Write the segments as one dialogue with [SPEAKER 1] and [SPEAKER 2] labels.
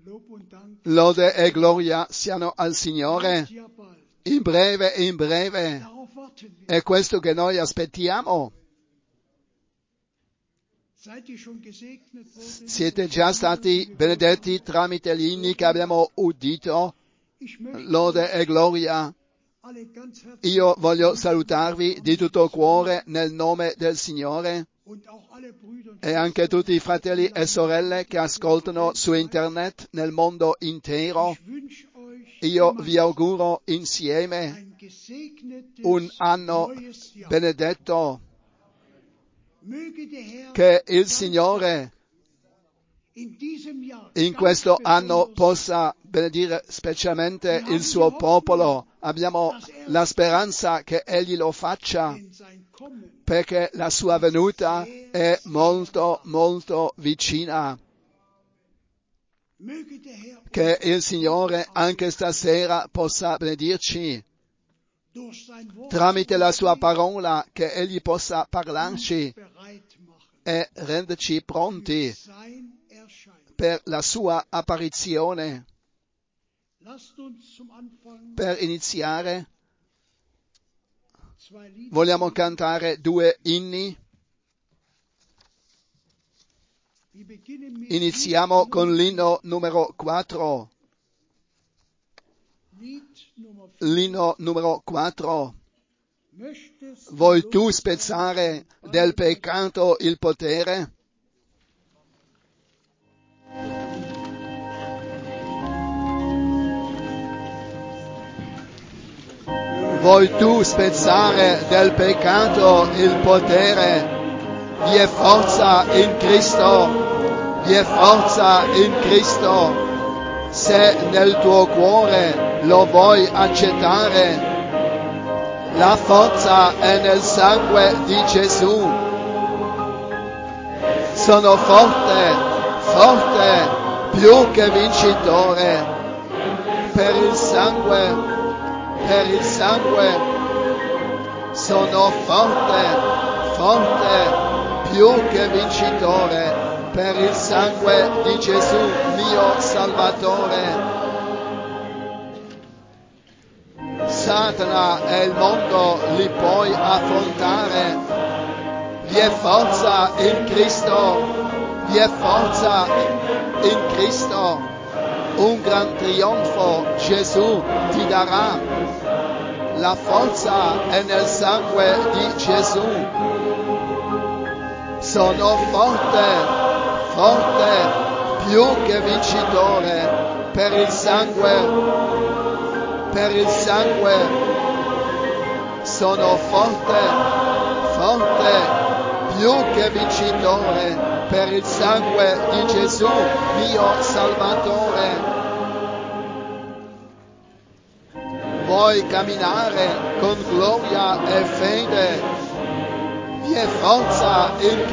[SPEAKER 1] Lode e gloria siano al Signore. In breve. È questo che noi aspettiamo. Siete già stati benedetti tramite gli inni che abbiamo udito. Lode e gloria. Io voglio salutarvi di tutto cuore nel nome del Signore e anche tutti i fratelli e sorelle che ascoltano su internet nel mondo intero. Io vi auguro insieme un anno benedetto. Che il Signore in questo anno possa benedire specialmente il suo popolo. Abbiamo la speranza che Egli lo faccia, perché la sua venuta è molto, molto vicina. Che il Signore anche stasera possa benedirci tramite la sua parola, che Egli possa parlarci e renderci pronti per la sua apparizione. Per iniziare, vogliamo cantare 2 inni. Iniziamo con l'inno numero 4. L'inno numero 4. Vuoi tu spezzare del peccato il potere? Vuoi tu spezzare del peccato il potere? Vi è forza in Cristo, vi è forza in Cristo. Se nel tuo cuore lo vuoi accettare, la forza è nel sangue di Gesù. Sono forte, più che vincitore. Per il sangue. Sono forte, più che vincitore. Per il sangue di Gesù, mio Salvatore. Satana e il mondo li puoi affrontare. Vi è forza in Cristo. Un gran trionfo Gesù ti darà. La forza è nel sangue di Gesù. Sono forte, più che vincitore. Per il sangue. Sono forte, più che vincitore. Per il sangue di Gesù, mio Salvatore. Vuoi camminare con gloria e fede? Vi è forza in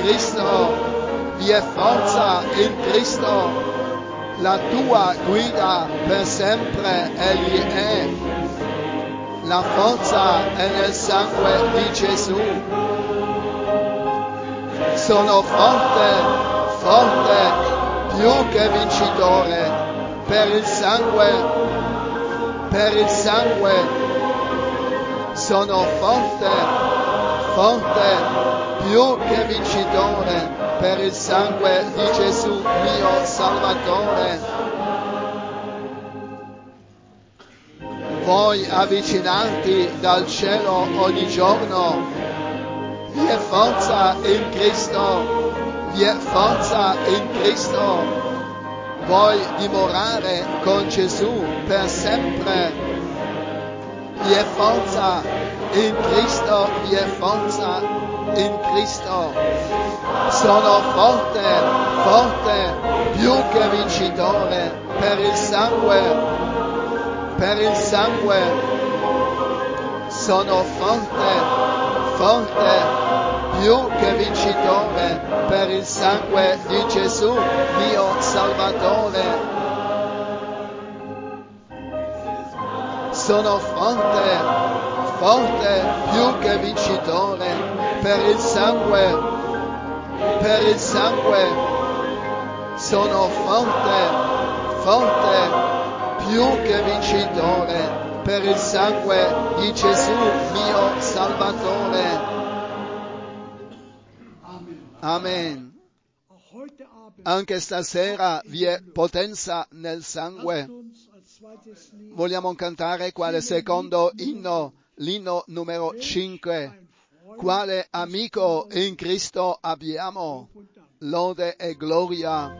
[SPEAKER 1] Cristo. La tua guida per sempre Egli è. La forza è nel sangue di Gesù. Sono forte, più che vincitore. Per il sangue. Sono forte, più che vincitore. Per il sangue di Gesù, mio Salvatore. Vuoi avvicinarti dal cielo ogni giorno? Vi è forza in Cristo. Vuoi dimorare con Gesù per sempre? Vi è forza in Cristo. Sono forte, più che vincitore. Per il sangue. Sono forte, più che vincitore. Per il sangue di Gesù, mio Salvatore. Sono forte, più che vincitore. Per il sangue. Sono forte, forte, più che vincitore, per il sangue di Gesù, mio Salvatore. Amen. Anche stasera vi è potenza nel sangue. Vogliamo cantare quale secondo inno, l'inno numero 5. Quale amico in Cristo abbiamo, lode e gloria.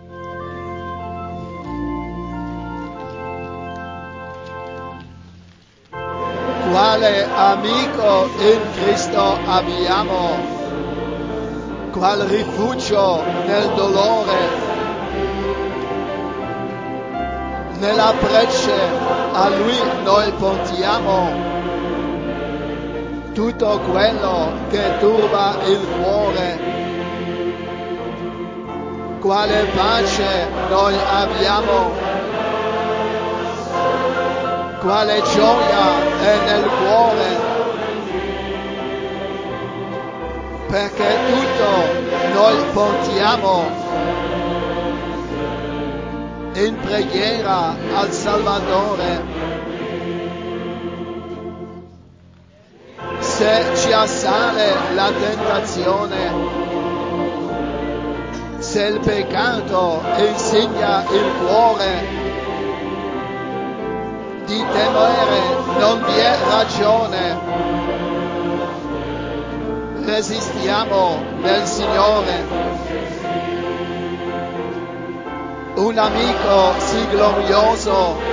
[SPEAKER 1] Quale amico in Cristo abbiamo, qual rifugio nel dolore, nella prece a Lui noi portiamo tutto quello che turba il cuore. Quale pace noi abbiamo, quale gioia è nel cuore, perché tutto noi portiamo in preghiera al Salvatore. Se ci assale la tentazione, se il peccato insegna il cuore, di temere non vi è ragione. Resistiamo nel Signore. Un amico sì glorioso,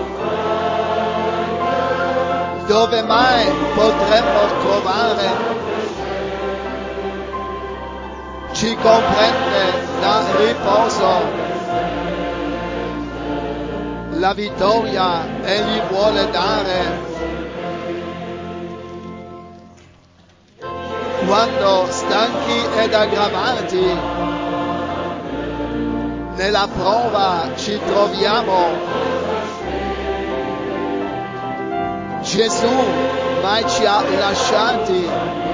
[SPEAKER 1] dove mai potremmo trovare? Ci comprende, dà riposo, la vittoria egli vuole dare. Quando stanchi ed aggravati, nella prova ci troviamo. Gesù mai ci ha lasciati,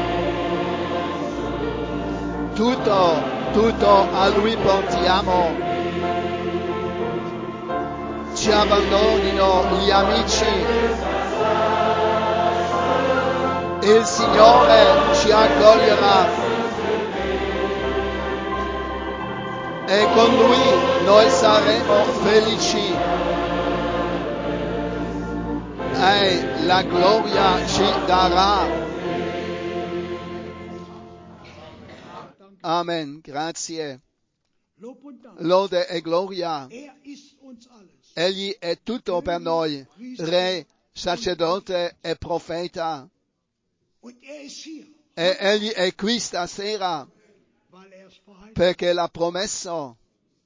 [SPEAKER 1] tutto a Lui portiamo. Ci abbandonino gli amici, il Signore ci accoglierà e con Lui noi saremo felici. E la gloria ci darà. Amen, grazie. Lode e gloria. Egli è tutto per noi, Re, sacerdote e profeta. E Egli è qui stasera perché l'ha promesso.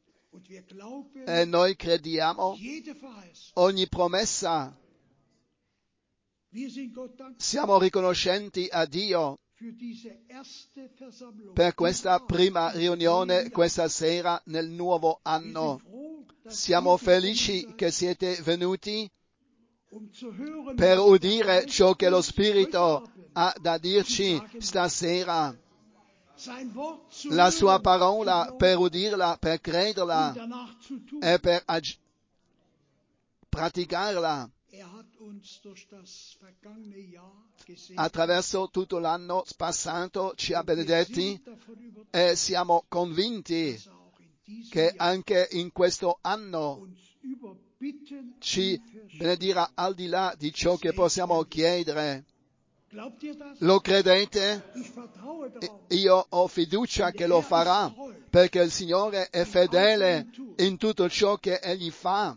[SPEAKER 1] E noi crediamo ogni promessa. Siamo riconoscenti a Dio per questa prima riunione questa sera nel nuovo anno. Siamo felici che siete venuti per udire ciò che lo Spirito ha da dirci stasera. La sua parola, per udirla, per crederla e per praticarla. Attraverso tutto l'anno passato ci ha benedetti e siamo convinti che anche in questo anno ci benedirà al di là di ciò che possiamo chiedere. Lo credete? Io ho fiducia che lo farà, perché il Signore è fedele in tutto ciò che Egli fa.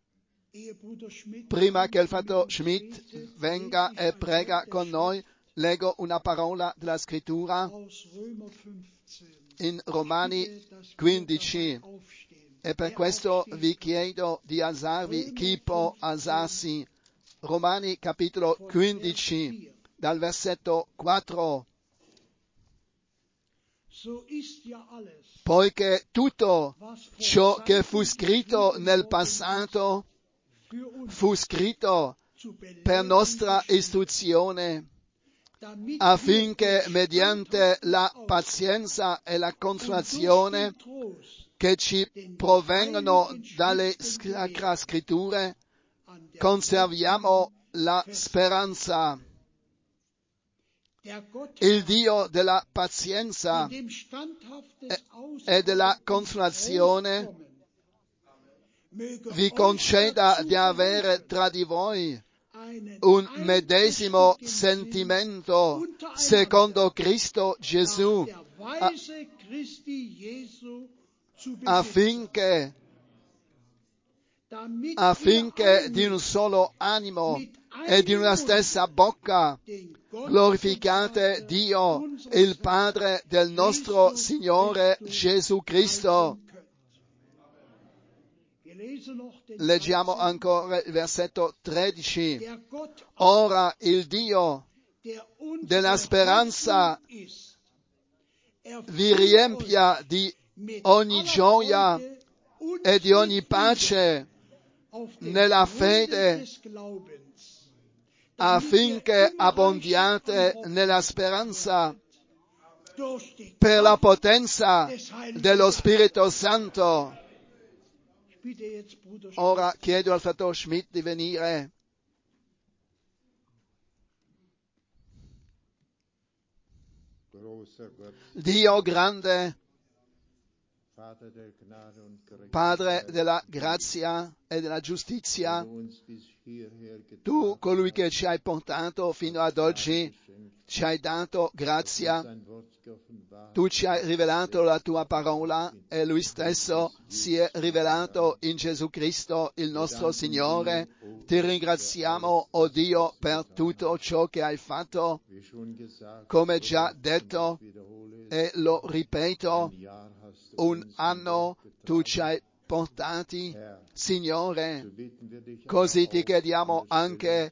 [SPEAKER 1] Prima che il fratello Schmidt venga e prega con noi, leggo una parola della Scrittura in Romani 15 e per questo vi chiedo di alzarvi, chi può alzarsi. Romani capitolo 15, dal versetto 4. Poiché tutto ciò che fu scritto nel passato fu scritto per nostra istruzione, affinché mediante la pazienza e la consolazione che ci provengono dalle Sacre Scritture, conserviamo la speranza. Il Dio della pazienza e della consolazione vi conceda di avere tra di voi un medesimo sentimento secondo Cristo Gesù, affinché di un solo animo e di una stessa bocca glorificate Dio, il Padre del nostro Signore Gesù Cristo. Leggiamo ancora il versetto 13. Ora il Dio della speranza vi riempia di ogni gioia e di ogni pace nella fede, affinché abbondiate nella speranza per la potenza dello Spirito Santo. Ora chiedo al fratello Schmidt di venire. Dio grande, Padre della grazia e della giustizia, tu, colui che ci hai portato fino ad oggi, ci hai dato grazia, tu ci hai rivelato la tua parola e lui stesso si è rivelato in Gesù Cristo, il nostro Signore. Ti ringraziamo, o Dio, per tutto ciò che hai fatto, come già detto, e lo ripeto, un anno tu ci hai portati, Signore, così ti chiediamo anche,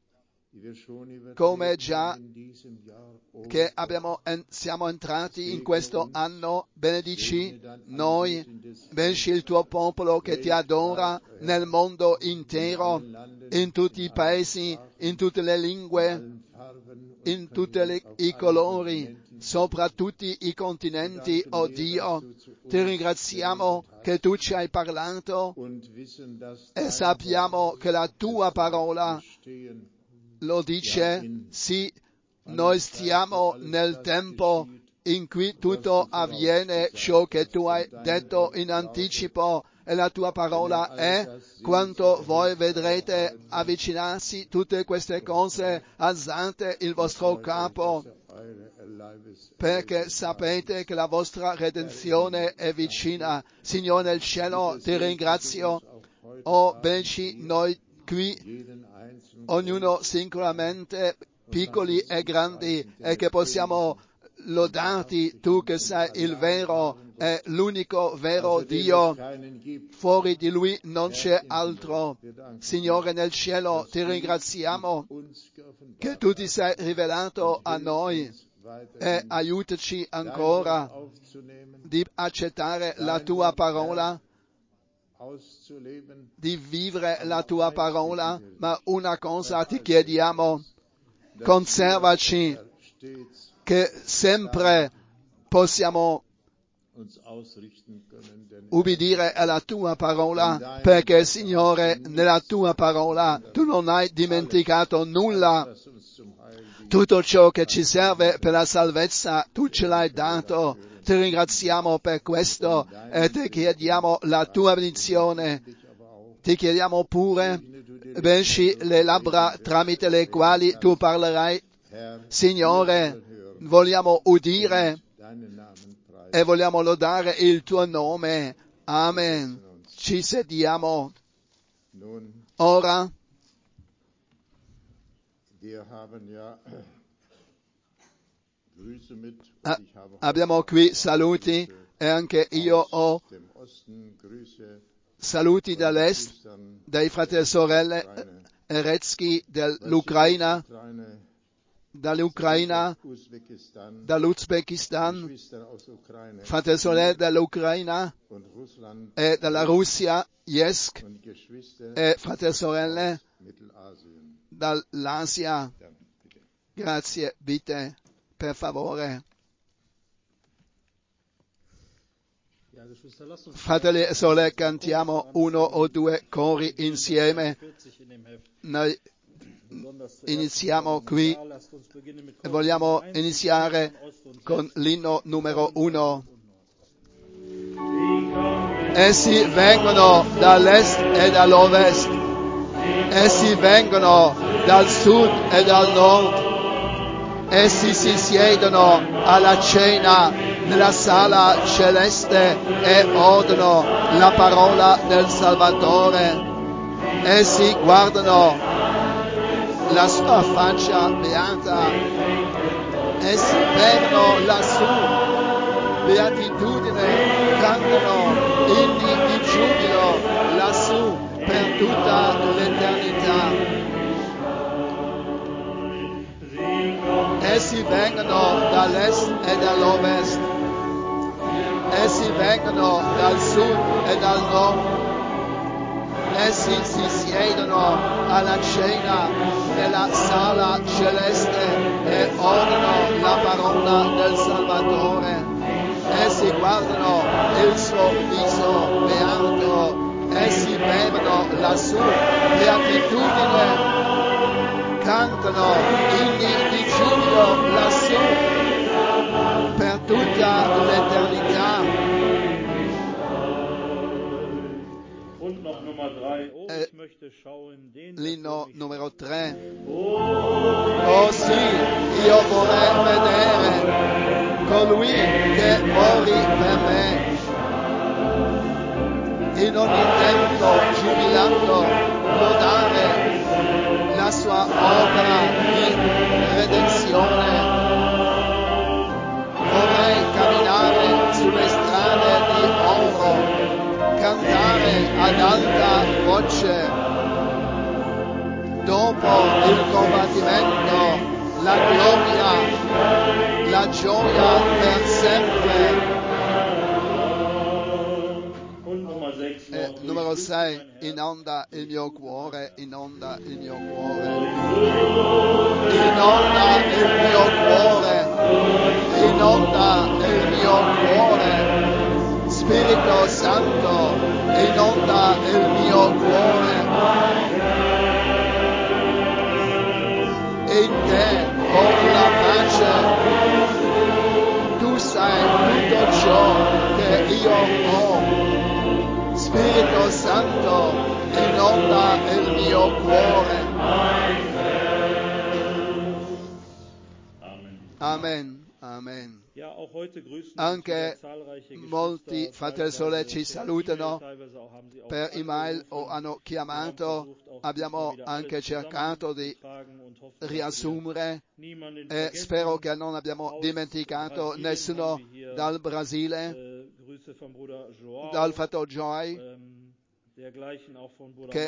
[SPEAKER 1] come già che siamo entrati in questo anno, benedici noi, benedici il tuo popolo che ti adora nel mondo intero, in tutti i paesi, in tutte le lingue, in tutti i colori, sopra tutti i continenti, oh Dio. Ti ringraziamo che tu ci hai parlato e sappiamo che la tua parola lo dice, sì, noi stiamo nel tempo in cui tutto avviene ciò che tu hai detto in anticipo, e la tua parola è: quando voi vedrete avvicinarsi tutte queste cose, alzate il vostro capo, perché sapete che la vostra redenzione è vicina. Signore nel cielo, ti ringrazio, benedici noi qui, ognuno singolarmente, piccoli e grandi, e che possiamo lodarti, tu che sei il vero e l'unico vero Dio. Fuori di Lui non c'è altro. Signore nel cielo, ti ringraziamo che tu ti sei rivelato a noi, e aiutaci ancora di accettare la tua parola, di vivere la tua parola, ma una cosa ti chiediamo: conservaci, che sempre possiamo ubbidire alla tua parola, perché Signore, nella tua parola tu non hai dimenticato nulla. Tutto ciò che ci serve per la salvezza tu ce l'hai dato. Ti ringraziamo per questo e ti chiediamo la tua benedizione. Ti chiediamo pure, benedici le labbra tramite le quali tu parlerai. Signore, vogliamo udire e vogliamo lodare il tuo nome. Amen. Ci sediamo. Ora abbiamo qui saluti, e anche io ho saluti dall'est, dai fratelli e sorelle Eretzky dall'Ucraina, dall'Uzbekistan, fratelli e sorelle dall'Ucraina e dalla Russia, Jesk, e fratelli e sorelle dall'Asia. Grazie, bitte, per favore. Fratelli e sorelle, cantiamo uno o due cori insieme. Noi iniziamo qui e vogliamo iniziare con l'inno numero 1. Essi vengono dall'est e dall'ovest, essi vengono dal sud e dal nord, essi si siedono alla cena nella sala celeste e odono la parola del Salvatore. Essi guardano la sua faccia beata, essi bevono lassù beatitudine, cantano inni di giubilo lassù per tutta l'eternità. Essi vengono dall'est e dall'ovest, essi vengono dal sud e dal nord, essi si siedono alla cena nella sala celeste e odono la parola del Salvatore. Essi guardano il suo viso beato, essi bevono la sua beatitudine, cantano inni di giubilo lassù per tutta l'eternità. L'inno numero 3. Oh sì, io vorrei vedere colui che morì per me. In ogni tempo, giubilando, lodare la sua opera di redenzione. Vorrei camminare sulle strade di oro, cantare ad alta voce. Dopo il combattimento, la gloria, la gioia per sempre. Numero 6, inonda il mio cuore, inonda il mio cuore. Inonda il mio cuore, inonda il mio cuore. Spirito Santo, inonda il mio cuore. In te ho la pace, tu sai tutto ciò che io ho. Spirito Santo, inonda il mio cuore. Amen, amen. Anche molti fratelli e sorelle ci salutano per email o hanno chiamato. Abbiamo anche cercato di riassumere e spero che non abbiamo dimenticato nessuno dal Brasile, dal fratello Joy, che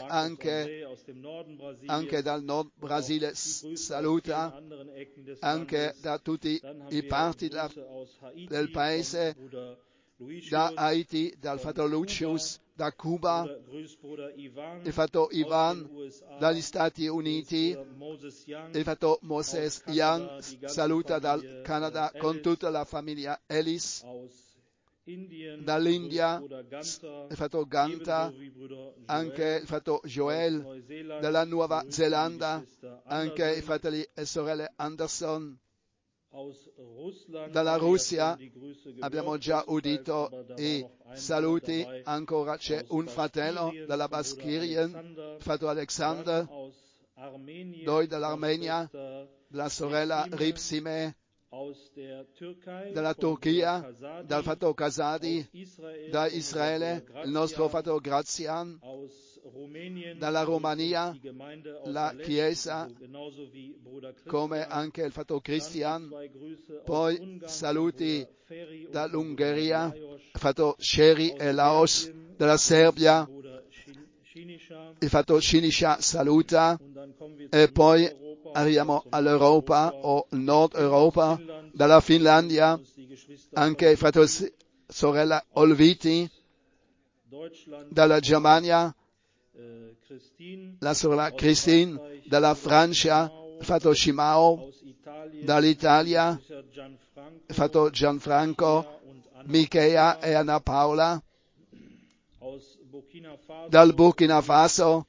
[SPEAKER 1] anche dal nord Brasile saluta, anche da tutti i parti del paese, da Haiti, dal fratello Lucius, da Cuba, il fratello Ivan, dagli Stati Uniti, il fratello Moses Young saluta dal Canada con tutta la famiglia Ellis, dall'India, il fratello Ganta, anche il fratello Joel, dalla Nuova Zelanda, anche i fratelli e sorelle Anderson, dalla Russia. Abbiamo già udito i saluti, ancora c'è un fratello dalla Baskirien, il fratello Alexander, noi dall'Armenia, la sorella Ripsime, dalla Turchia, dal fratello Casadi, da Israele, il nostro fratello Grazian, dalla Romania, la Chiesa, come anche il fratello Christian, poi saluti dall'Ungheria, il fratello Sheri e Laos, dalla Serbia, il fratello Shinisha saluta, e poi arriviamo all'Europa o Nord Europa, dalla Finlandia, anche il fratello sorella Olviti, dalla Germania, la sorella Christine, dalla Francia, il fratello Shimao, dall'Italia, il fratello Gianfranco Michea e Anna Paola, dal Burkina Faso,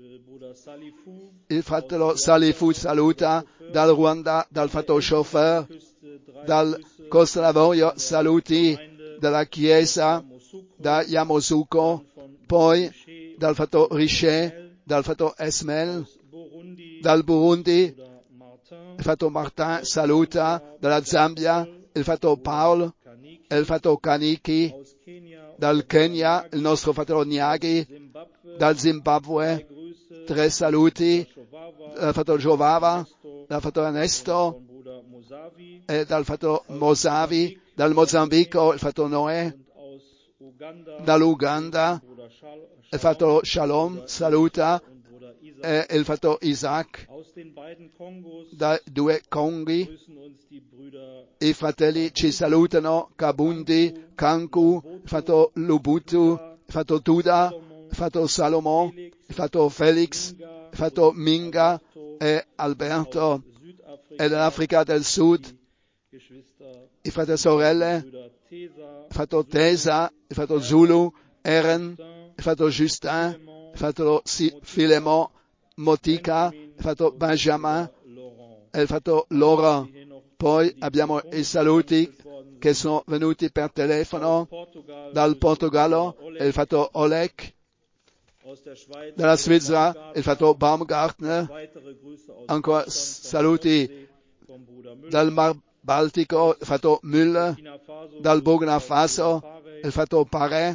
[SPEAKER 1] il fratello Salifu saluta, dal Ruanda, dal fratello Chauffeur, dal Costa d'Avorio saluti, dalla Chiesa, da Yamoussoukro, poi dal fratello Richet, dal fratello Esmel, dal Burundi, il fratello Martin saluta, dalla Zambia, il fratello Paul, il fratello Kaniki, dal Kenya, il nostro fratello Nyagi, dal Zimbabwe, 3 saluti, dal fratello Giovava, dal fratello Ernesto, e dal fratello Mosavi, dal Mozambico, il fratello Noè, dall'Uganda, il fratello Shalom saluta, e il fratello Isaac, dai 2 Conghi, i fratelli ci salutano, Kabundi, Kanku, il fratello Lubutu, il fratello Tuda, il fratello Salomon, il fratello Felix, il fratello Minga e Alberto, e dall'Africa del Sud, i fratelli e sorelle, il fratello Tesa, il fratello Zulu, Eren, il fratello Justin, il fratello Filemon, Motica, il fratello Benjamin e il fratello Laurent. Poi abbiamo i saluti che sono venuti per telefono dal Portogallo, il fratello Oleg, dalla Svizzera, il fratello Baumgartner, ancora saluti dal Mar Baltico, il fratello Müller, dal Burkina Faso, il fratello Pare,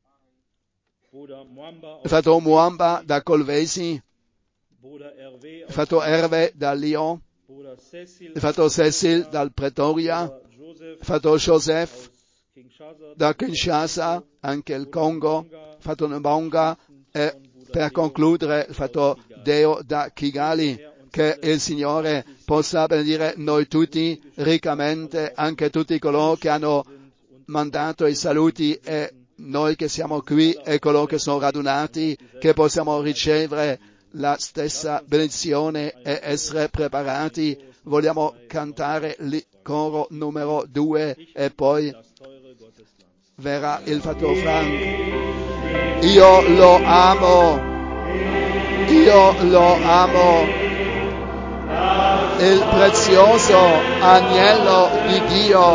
[SPEAKER 1] il fratello Muamba da Colvesi, il fratello Hervé da Lyon, il fratello Cecil dal Pretoria, il fratello Joseph da Kinshasa, anche il Congo, il fratello Mbonga e per concludere il fratello Deo da Kigali. Che il Signore possa benedire noi tutti riccamente, anche tutti coloro che hanno mandato i saluti e noi che siamo qui e coloro che sono radunati, che possiamo ricevere la stessa benedizione e essere preparati. Vogliamo cantare il coro numero 2 e poi verrà il fratello Frank. Io lo amo, il prezioso agnello di Dio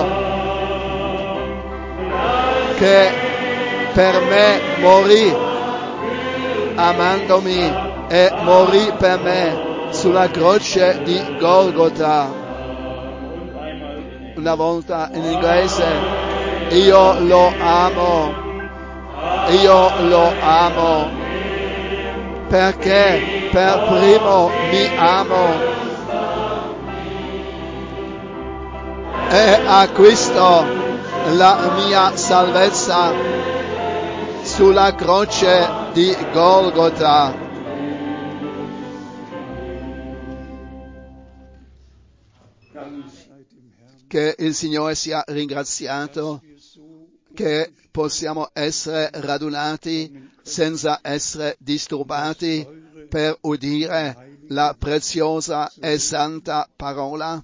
[SPEAKER 1] che per me morì, amandomi e morì per me sulla croce di Golgota. Una volta in inglese, io lo amo, perché per primo mi amo e acquisto la mia salvezza sulla croce di Golgota. Che il Signore sia ringraziato, che possiamo essere radunati senza essere disturbati per udire la preziosa e santa parola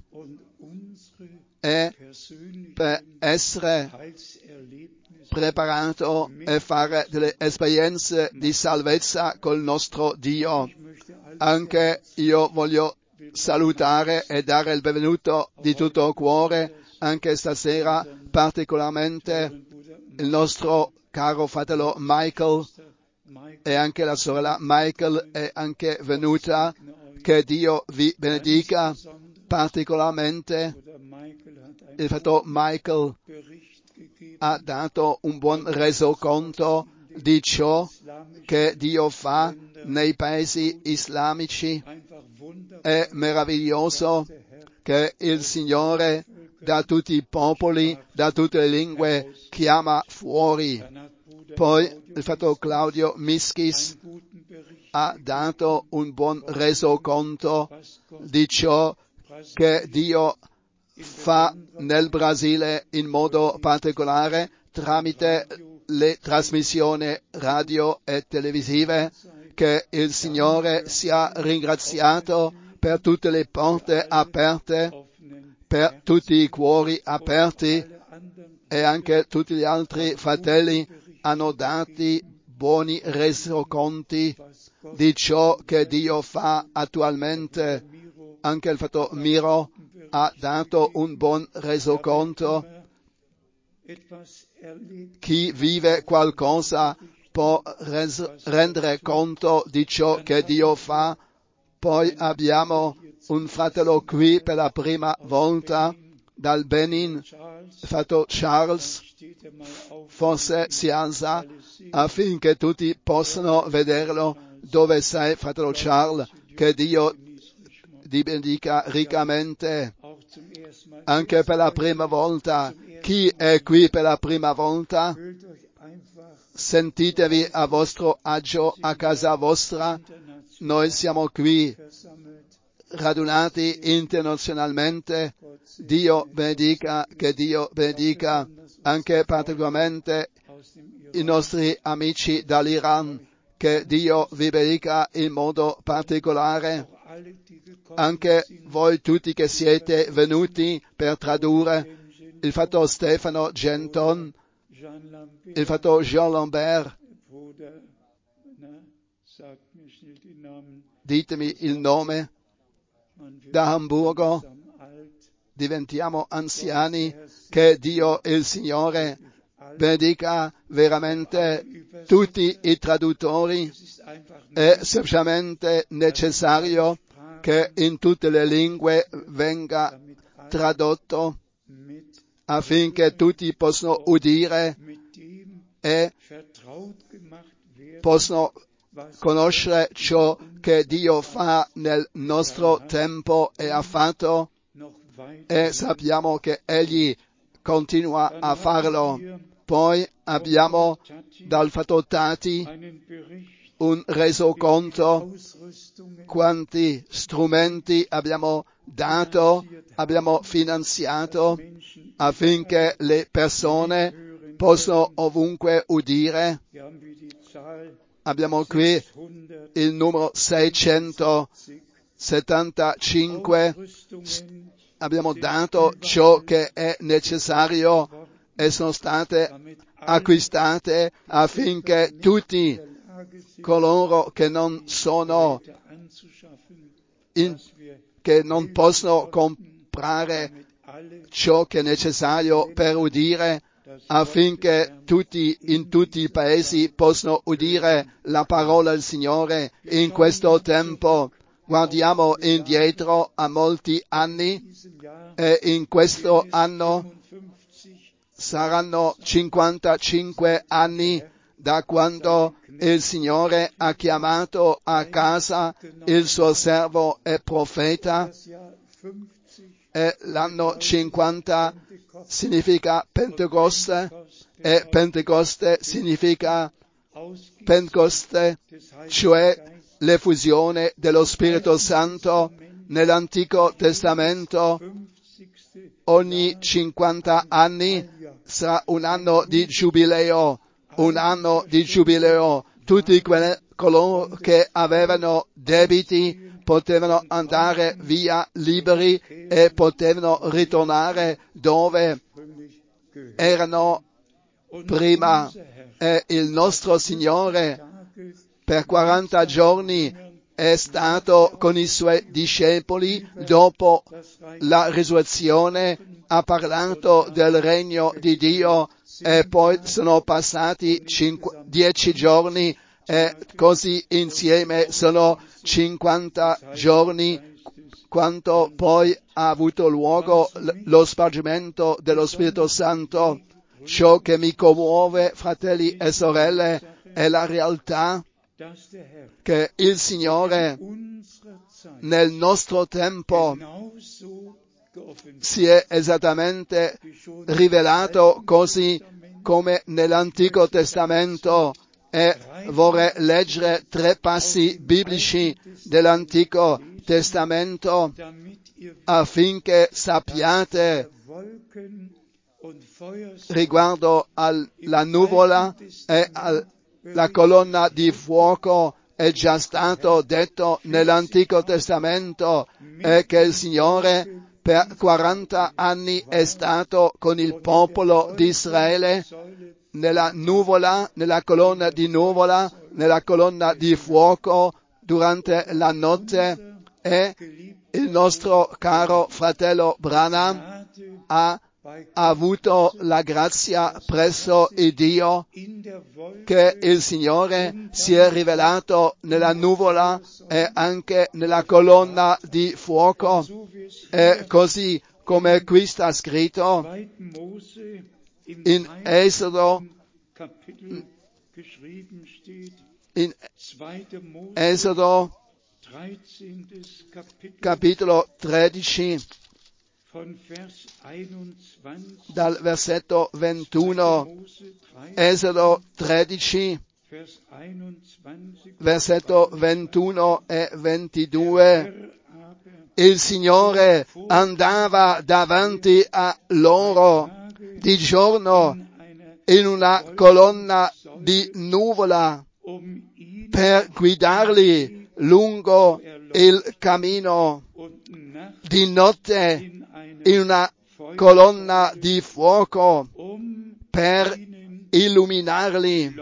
[SPEAKER 1] e per essere preparato e fare delle esperienze di salvezza col nostro Dio. Anche io voglio salutare e dare il benvenuto di tutto cuore, anche stasera particolarmente il nostro caro fratello Michael e anche la sorella Michael è anche venuta. Che Dio vi benedica particolarmente. Il fratello Michael ha dato un buon resoconto di ciò che Dio fa nei paesi islamici. È meraviglioso che il Signore da tutti i popoli, da tutte le lingue chiama fuori. Poi il fratello Claudio Mischis ha dato un buon resoconto di ciò che Dio fa nel Brasile in modo particolare tramite le trasmissioni radio e televisive. Che il Signore sia ringraziato per tutte le porte aperte, per tutti i cuori aperti e anche tutti gli altri fratelli hanno dati buoni resoconti di ciò che Dio fa attualmente. Anche il fratello Miro ha dato un buon resoconto. Chi vive qualcosa può rendere conto di ciò che Dio fa. Poi abbiamo un fratello qui per la prima volta dal Benin, fratello Charles. Forse si alza affinché tutti possano vederlo. Dove sei, fratello Charles? Che Dio ti benedica riccamente. Anche per la prima volta. Chi è qui per la prima volta? Sentitevi a vostro agio a casa vostra. Noi siamo qui radunati internazionalmente. Dio benedica, che Dio benedica anche particolarmente i nostri amici dall'Iran, che Dio vi benedica in modo particolare. Anche voi tutti che siete venuti per tradurre, il fratello Stefano Genton, il fratello Jean Lambert, ditemi il nome, da Hamburgo, diventiamo anziani, che Dio il Signore benedica veramente tutti i traduttori. È semplicemente necessario che in tutte le lingue venga tradotto affinché tutti possano udire e possano conoscere ciò che Dio fa nel nostro tempo e ha fatto, e sappiamo che Egli continua a farlo. Poi abbiamo dal fratello Tati un resoconto, quanti strumenti abbiamo dato, abbiamo finanziato affinché le persone possano ovunque udire. Abbiamo qui il numero 675. Abbiamo dato ciò che è necessario e sono state acquistate affinché tutti coloro che non sono che non possono comprare ciò che è necessario per udire, affinché tutti in tutti i paesi possano udire la parola del Signore in questo tempo. Guardiamo indietro a molti anni e in questo anno saranno 55 anni da quando il Signore ha chiamato a casa il suo servo e profeta, e l'anno 50 significa Pentecoste, e Pentecoste significa Pentecoste, cioè l'effusione dello Spirito Santo. Nell'Antico Testamento ogni 50 anni sarà un anno di giubileo, Tutti coloro che avevano debiti potevano andare via liberi e potevano ritornare dove erano prima. E il nostro Signore per 40 giorni è stato con i suoi discepoli. Dopo la risurrezione ha parlato del regno di Dio, e poi sono passati 10 giorni e così insieme sono 50 giorni, quando poi ha avuto luogo lo spargimento dello Spirito Santo. Ciò che mi commuove, fratelli e sorelle, è la realtà che il Signore nel nostro tempo si è esattamente rivelato così come nell'Antico Testamento, e vorrei leggere 3 passi biblici dell'Antico Testamento affinché sappiate riguardo alla nuvola e alla colonna di fuoco. È già stato detto nell'Antico Testamento che il Signore per 40 anni è stato con il popolo di Israele nella nuvola, nella colonna di nuvola, nella colonna di fuoco durante la notte, e il nostro caro fratello Branham ha avuto la grazia presso il Dio che il Signore si è rivelato nella nuvola e anche nella colonna di fuoco, e così come qui sta scritto in Esodo, capitolo 13, dal versetto 21, Esodo 13, versetto 21 e 22. Il Signore andava davanti a loro di giorno in una colonna di nuvola per guidarli lungo il cammino, di notte in una colonna di fuoco per illuminarli,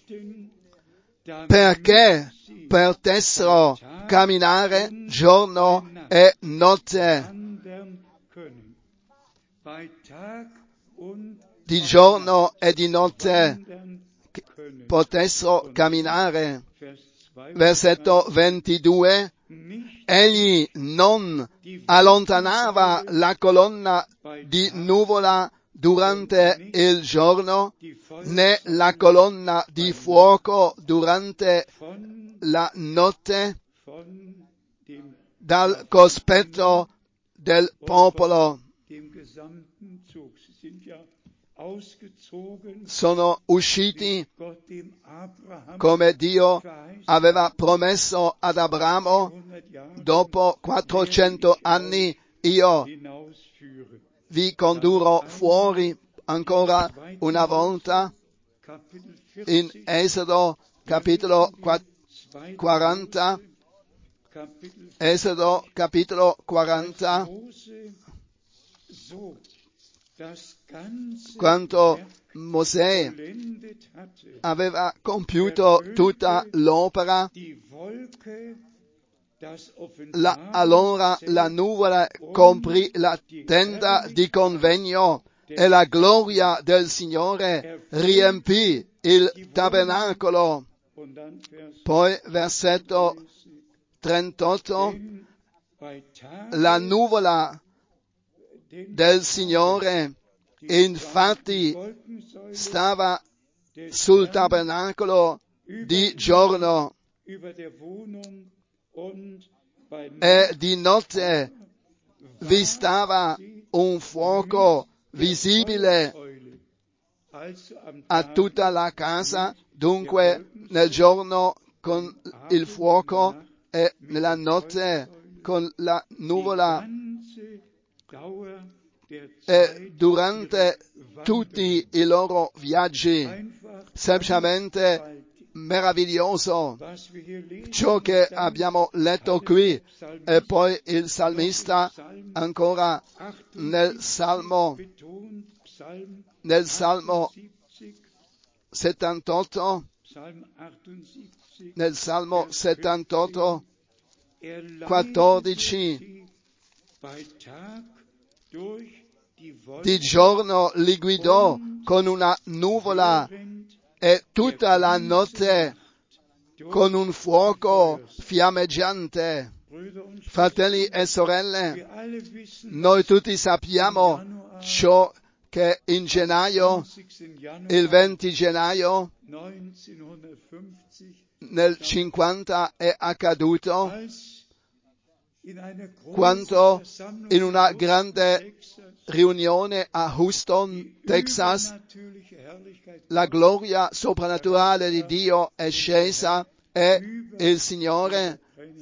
[SPEAKER 1] perché potessero camminare giorno e notte. Di giorno e di notte potessero camminare. Versetto 22. Egli non allontanava la colonna di nuvola durante il giorno, né la colonna di fuoco durante la notte dal cospetto del popolo. Sono usciti come Dio aveva promesso ad Abramo: dopo 400 anni io vi condurrò fuori ancora una volta. In Esodo capitolo 40, Esodo capitolo 40, quando Mosè aveva compiuto tutta l'opera, allora la nuvola coprì la tenda di convegno e la gloria del Signore riempì il tabernacolo. Poi versetto 38, la nuvola del Signore infatti stava sul tabernacolo di giorno e di notte vi stava un fuoco visibile a tutta la casa. Dunque nel giorno con il fuoco e nella notte con la nuvola, e durante tutti i loro viaggi. Semplicemente meraviglioso ciò che abbiamo letto qui. E poi il salmista ancora nel Salmo 78, nel Salmo 78, 14, di giorno li guidò con una nuvola e tutta la notte con un fuoco fiammeggiante. Fratelli e sorelle, noi tutti sappiamo ciò che in gennaio, il 20 gennaio nel 50 è accaduto, quando in una grande riunione a Houston, Texas, la gloria soprannaturale di Dio è scesa e il Signore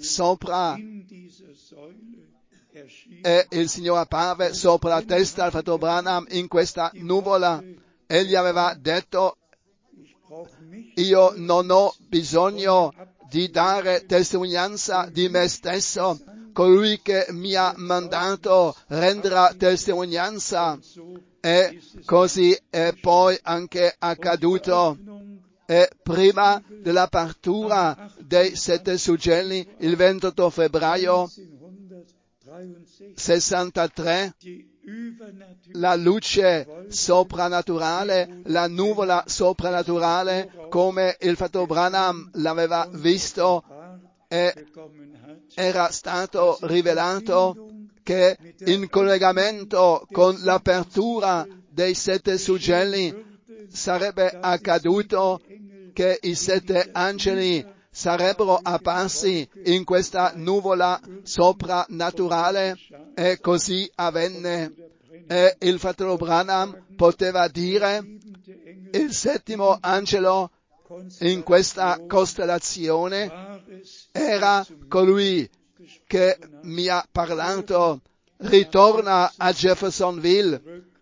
[SPEAKER 1] apparve sopra la testa del fratello Branham in questa nuvola. Egli aveva detto: io non ho bisogno di dare testimonianza di me stesso, colui che mi ha mandato renderà testimonianza. E così è poi anche accaduto. E prima dell'apertura dei 7 suggelli, il 28 febbraio 63, la luce soprannaturale, la nuvola soprannaturale, come il fratello Branham l'aveva visto, e era stato rivelato che in collegamento con l'apertura dei 7 suggelli sarebbe accaduto che i 7 angeli sarebbero apparsi in questa nuvola soprannaturale, e così avvenne. E il fratello Branham poteva dire: il 7° angelo in questa costellazione era colui che mi ha parlato: ritorna a Jeffersonville,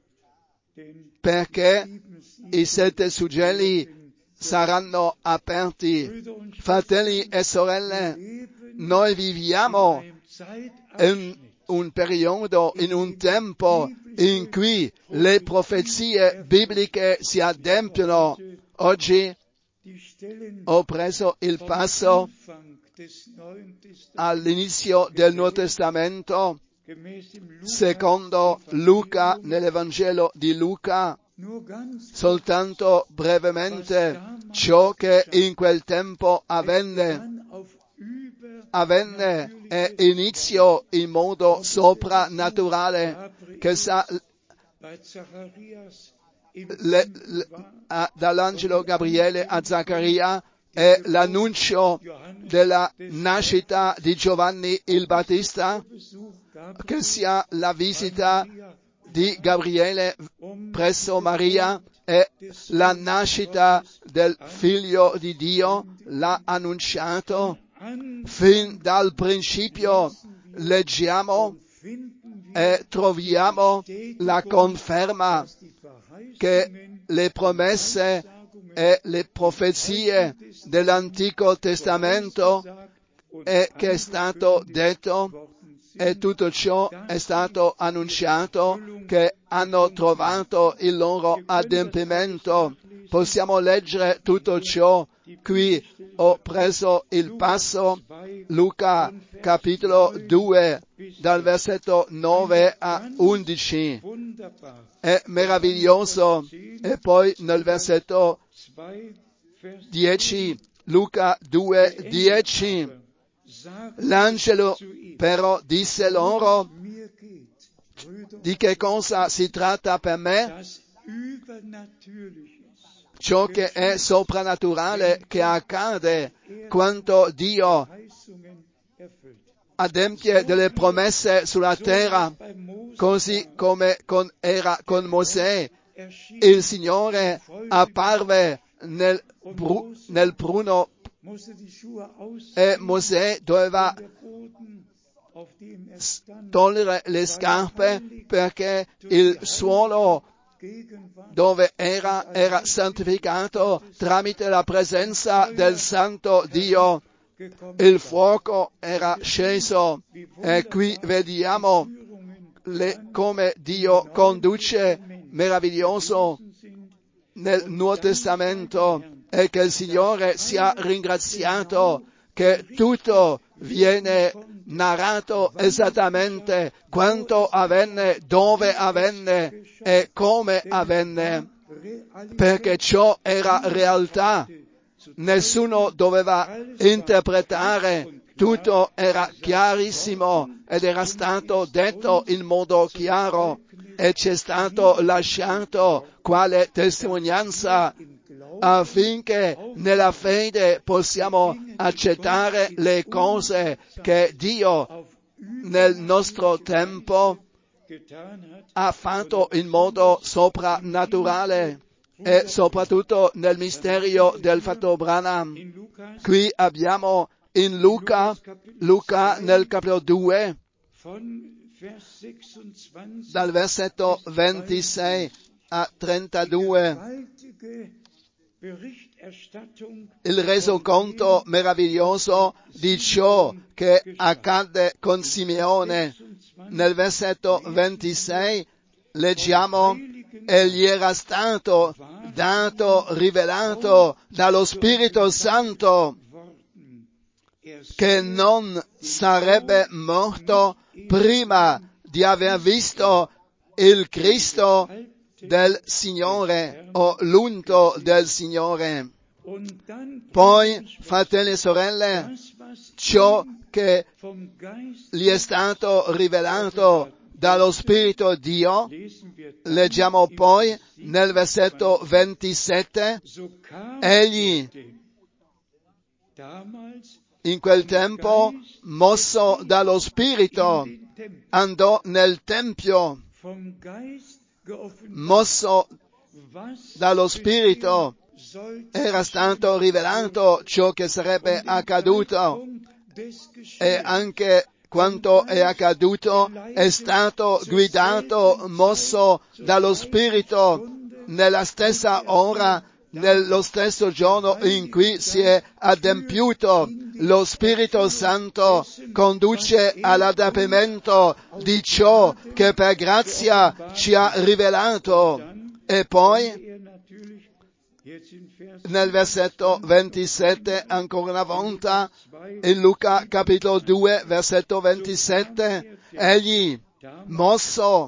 [SPEAKER 1] perché i 7 suggelli saranno aperti. Fratelli e sorelle, noi viviamo in un periodo, in un tempo in cui le profezie bibliche si adempiono. Oggi ho preso il passo all'inizio del Nuovo Testamento, secondo Luca, nell'Evangelo di Luca, soltanto brevemente ciò che in quel tempo avvenne e iniziò in modo soprannaturale, che dall'angelo Gabriele a Zaccaria è l'annuncio della nascita di Giovanni il Battista, che sia la visita di Gabriele presso Maria e la nascita del Figlio di Dio l'ha annunciato. Fin dal principio leggiamo e troviamo la conferma che le promesse e le profezie dell'Antico Testamento e che è stato detto e tutto ciò è stato annunciato, che hanno trovato il loro adempimento. Possiamo leggere tutto ciò. Qui ho preso il passo, Luca capitolo 2, dal versetto 9 a 11. È meraviglioso. E poi nel versetto 10, Luca 2, 10. L'angelo però disse loro: di che cosa si tratta per me? Ciò che è soprannaturale che accade quando Dio adempie delle promesse sulla terra, così come era con Mosè. Il Signore apparve nel pruno e Mosè doveva togliere le scarpe perché il suolo dove era santificato tramite la presenza del Santo Dio. Il fuoco era sceso e qui vediamo come Dio conduce meraviglioso nel Nuovo Testamento, e che il Signore sia ringraziato che tutto viene narrato esattamente quanto avvenne, dove avvenne e come avvenne, perché ciò era realtà. Nessuno doveva interpretare, tutto era chiarissimo ed era stato detto in modo chiaro e ci è stato lasciato quale testimonianza, affinché nella fede possiamo accettare le cose che Dio nel nostro tempo ha fatto in modo soprannaturale e soprattutto nel mistero del fratello Branham. Qui abbiamo in Luca nel capitolo 2, dal versetto 26 a 32, il resoconto meraviglioso di ciò che accadde con Simeone. Nel versetto 26 leggiamo: egli era stato dato, rivelato dallo Spirito Santo, che non sarebbe morto prima di aver visto il Cristo del Signore o l'unto del Signore. Poi, fratelli e sorelle, ciò che gli è stato rivelato dallo Spirito Dio, leggiamo poi nel versetto 27, egli in quel tempo, mosso dallo Spirito, andò nel Tempio. Mosso dallo Spirito era stato rivelato ciò che sarebbe accaduto, e anche quanto è accaduto è stato guidato, mosso dallo Spirito nella stessa ora, nello stesso giorno in cui si è adempiuto. Lo Spirito Santo conduce all'adempimento di ciò che per grazia ci ha rivelato. E poi, nel versetto 27, ancora una volta, in Luca capitolo 2, versetto 27, egli, mosso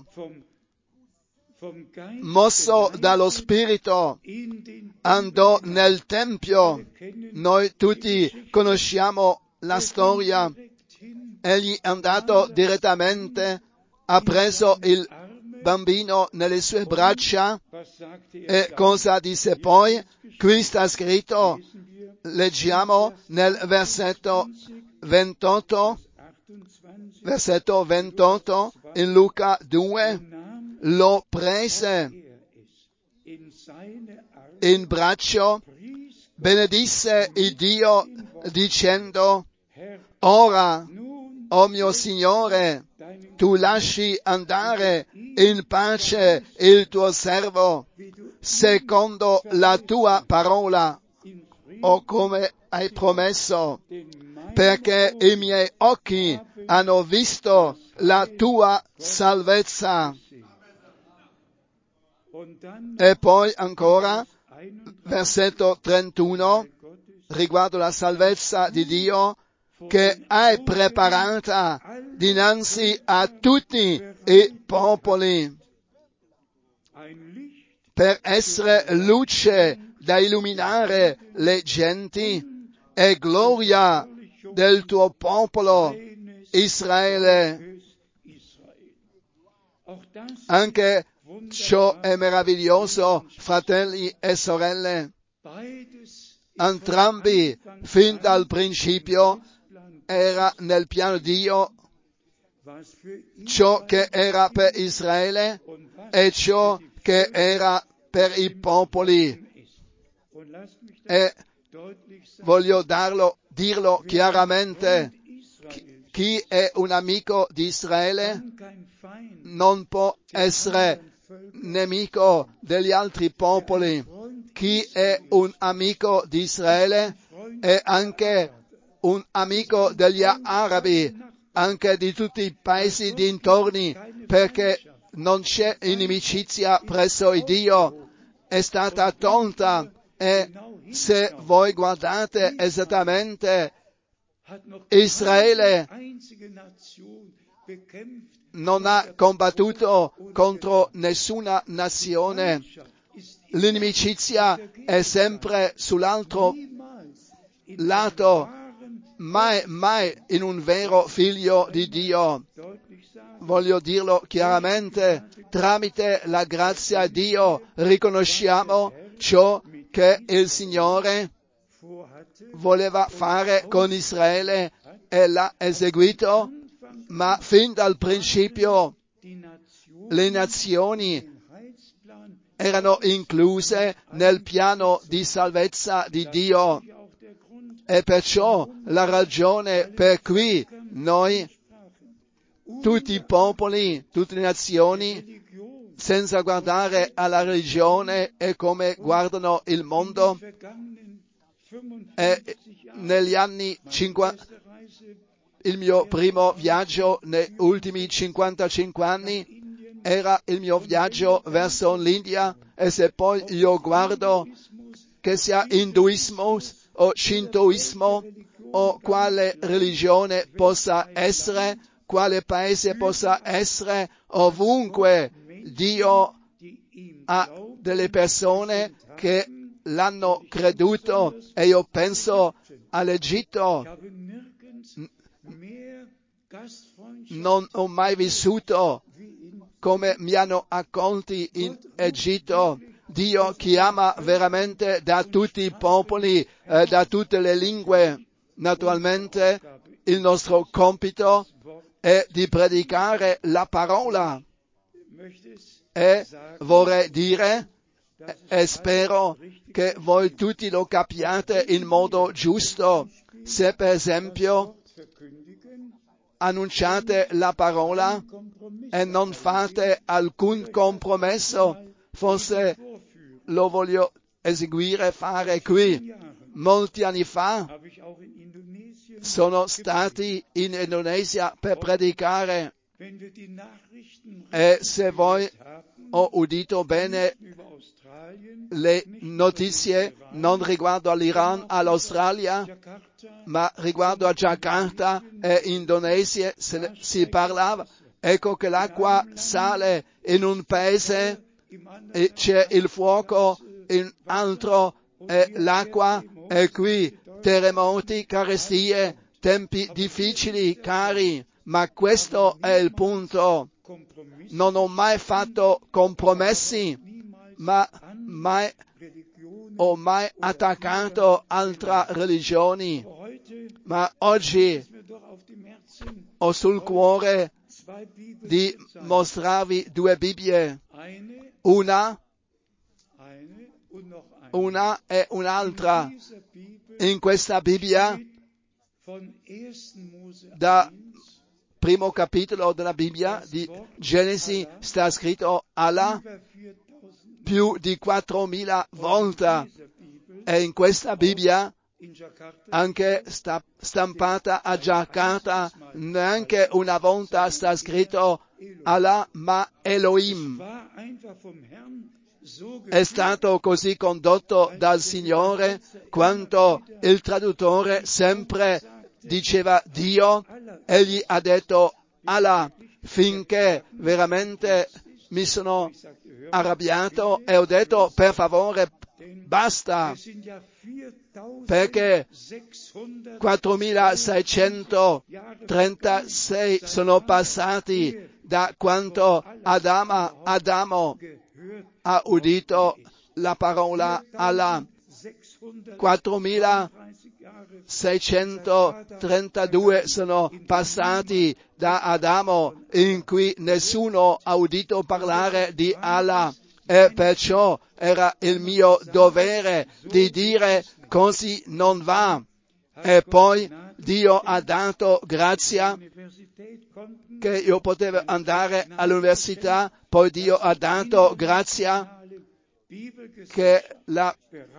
[SPEAKER 1] dallo Spirito, andò nel Tempio. Noi tutti conosciamo la storia. Egli è andato direttamente, ha preso il bambino nelle sue braccia, e cosa disse poi? Qui sta scritto, leggiamo nel versetto 28, in Luca 2, lo prese in braccio, benedisse il Dio dicendo: ora, o mio Signore, tu lasci andare in pace il tuo servo, secondo la tua parola, o come hai promesso, perché i miei occhi hanno visto la tua salvezza. E poi ancora, versetto 31, riguardo la salvezza di Dio, che hai preparata dinanzi a tutti i popoli, per essere luce da illuminare le genti e gloria del tuo popolo Israele. Anche ciò è meraviglioso, fratelli e sorelle. Entrambi, fin dal principio, era nel piano di Dio ciò che era per Israele e ciò che era per i popoli. E voglio dirlo chiaramente, chi è un amico di Israele non può essere nemico degli altri popoli. Chi è un amico di Israele è anche un amico degli arabi, anche di tutti i paesi dintorni, perché non c'è inimicizia presso il Dio, è stata tolta. E se voi guardate esattamente, Israele non ha combattuto contro nessuna nazione. L'inimicizia è sempre sull'altro lato, mai in un vero figlio di Dio. Voglio dirlo chiaramente, tramite la grazia di Dio riconosciamo ciò che il Signore voleva fare con Israele e l'ha eseguito, ma fin dal principio le nazioni erano incluse nel piano di salvezza di Dio. E perciò la ragione per cui noi, tutti i popoli, tutte le nazioni, senza guardare alla religione e come guardano il mondo. E negli anni 50, il mio primo viaggio negli ultimi 55 anni era il mio viaggio verso l'India, e se poi io guardo che sia induismo o shintoismo o quale religione possa essere, quale paese possa essere, ovunque Dio ha delle persone che l'hanno creduto, e io penso all'Egitto. Non ho mai vissuto come mi hanno accolti in Egitto. Dio chiama veramente da tutti i popoli, da tutte le lingue. Naturalmente il nostro compito è di predicare la parola. E vorrei dire, e spero che voi tutti lo capiate in modo giusto, se per esempio annunciate la parola e non fate alcun compromesso, forse lo voglio fare qui. Molti anni fa sono stati in Indonesia per predicare, e se voi ho udito bene le notizie non riguardo all'Iran, all'Australia, ma riguardo a Jakarta e Indonesia si parlava. Ecco che l'acqua sale in un paese e c'è il fuoco in altro, e l'acqua è qui, terremoti, carestie, tempi difficili, cari, ma questo è il punto. Non ho mai fatto compromessi, ma ho mai attaccato altre religioni. Ma oggi ho sul cuore di mostrarvi due Bibbie, una e un'altra. In questa Bibbia, da primo capitolo della Bibbia di Genesi, sta scritto Allah più di 4.000 volte, e in questa Bibbia, anche stampata a Jakarta, neanche una volta sta scritto Allah ma Elohim. È stato così condotto dal Signore, quando il traduttore sempre diceva Dio, egli ha detto Allah, finché veramente mi sono arrabbiato e ho detto per favore basta, perché 4.636 sono passati da quando Adamo ha udito la parola Allah. 4.632 sono passati da Adamo, in cui nessuno ha udito parlare di Allah, e perciò era il mio dovere di dire così non va. E poi Dio ha dato grazia che io potevo andare all'università, poi Dio ha dato grazia che la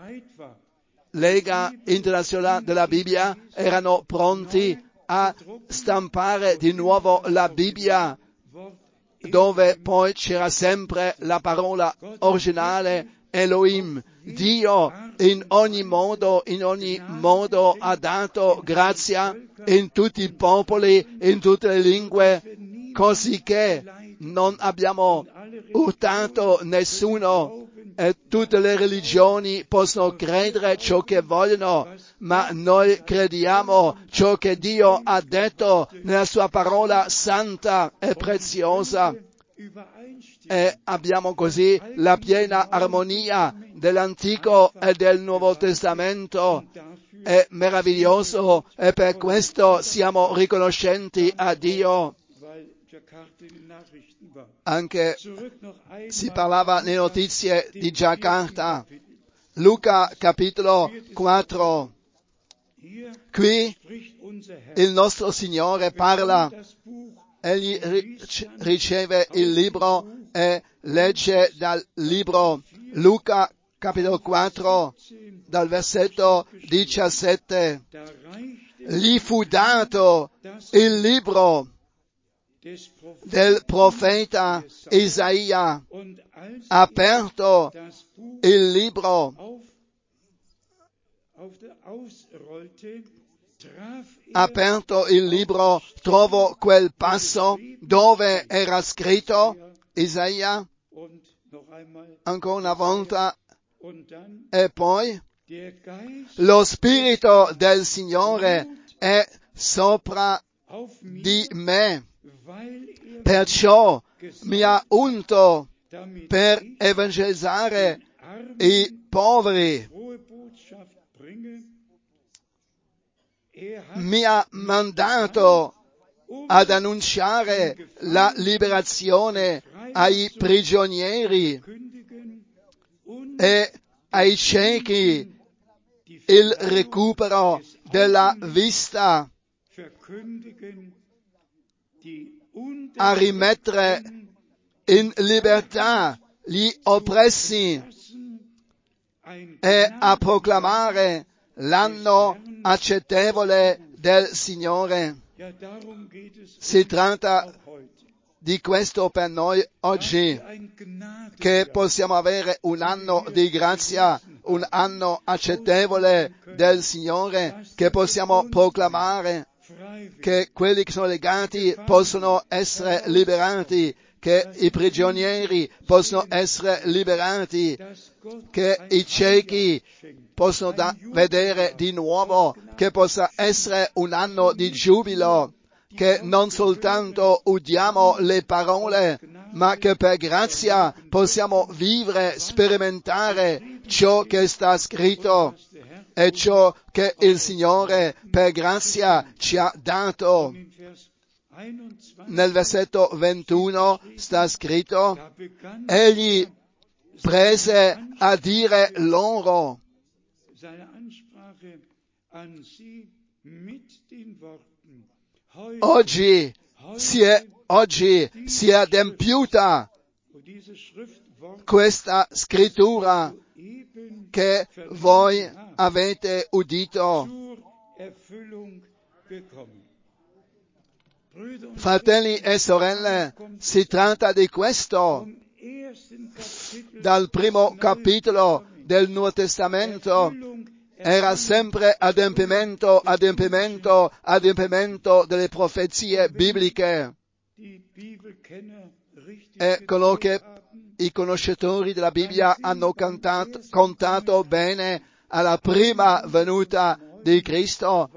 [SPEAKER 1] Lega Internazionale della Bibbia erano pronti a stampare di nuovo la Bibbia, dove poi c'era sempre la parola originale Elohim. Dio in ogni modo ha dato grazia in tutti i popoli, in tutte le lingue, così che non abbiamo urtato nessuno, e tutte le religioni possono credere ciò che vogliono, ma noi crediamo ciò che Dio ha detto nella sua parola santa e preziosa, e abbiamo così la piena armonia dell'Antico e del Nuovo Testamento. È meraviglioso, e per questo siamo riconoscenti a Dio. Anche si parlava nelle notizie di Jakarta. Luca capitolo 4. Qui il nostro Signore parla, egli riceve il libro e legge dal libro Luca capitolo 4 dal versetto 17. Gli fu dato il libro del profeta Isaia, aperto il libro, trovo quel passo dove era scritto Isaia, ancora una volta, e poi lo Spirito del Signore è sopra di me, perciò mi ha unto per evangelizzare i poveri, mi ha mandato ad annunciare la liberazione ai prigionieri e ai ciechi, il recupero della vista, a rimettere in libertà gli oppressi e a proclamare l'anno accettevole del Signore. Si tratta di questo per noi oggi, che possiamo avere un anno di grazia, un anno accettevole del Signore, che possiamo proclamare che quelli che sono legati possono essere liberati, che i prigionieri possono essere liberati, che i ciechi possono vedere di nuovo, che possa essere un anno di giubilo, che non soltanto udiamo le parole, ma che per grazia possiamo vivere, sperimentare ciò che sta scritto e ciò che il Signore per grazia ci ha dato. Nel versetto 21 sta scritto: egli prese a dire loro, oggi si è adempiuta questa scrittura che voi avete udito. Fratelli e sorelle, si tratta di questo. Dal primo capitolo del Nuovo Testamento era sempre adempimento delle profezie bibliche. E quello che i conoscitori della Bibbia hanno contato bene alla prima venuta di Cristo,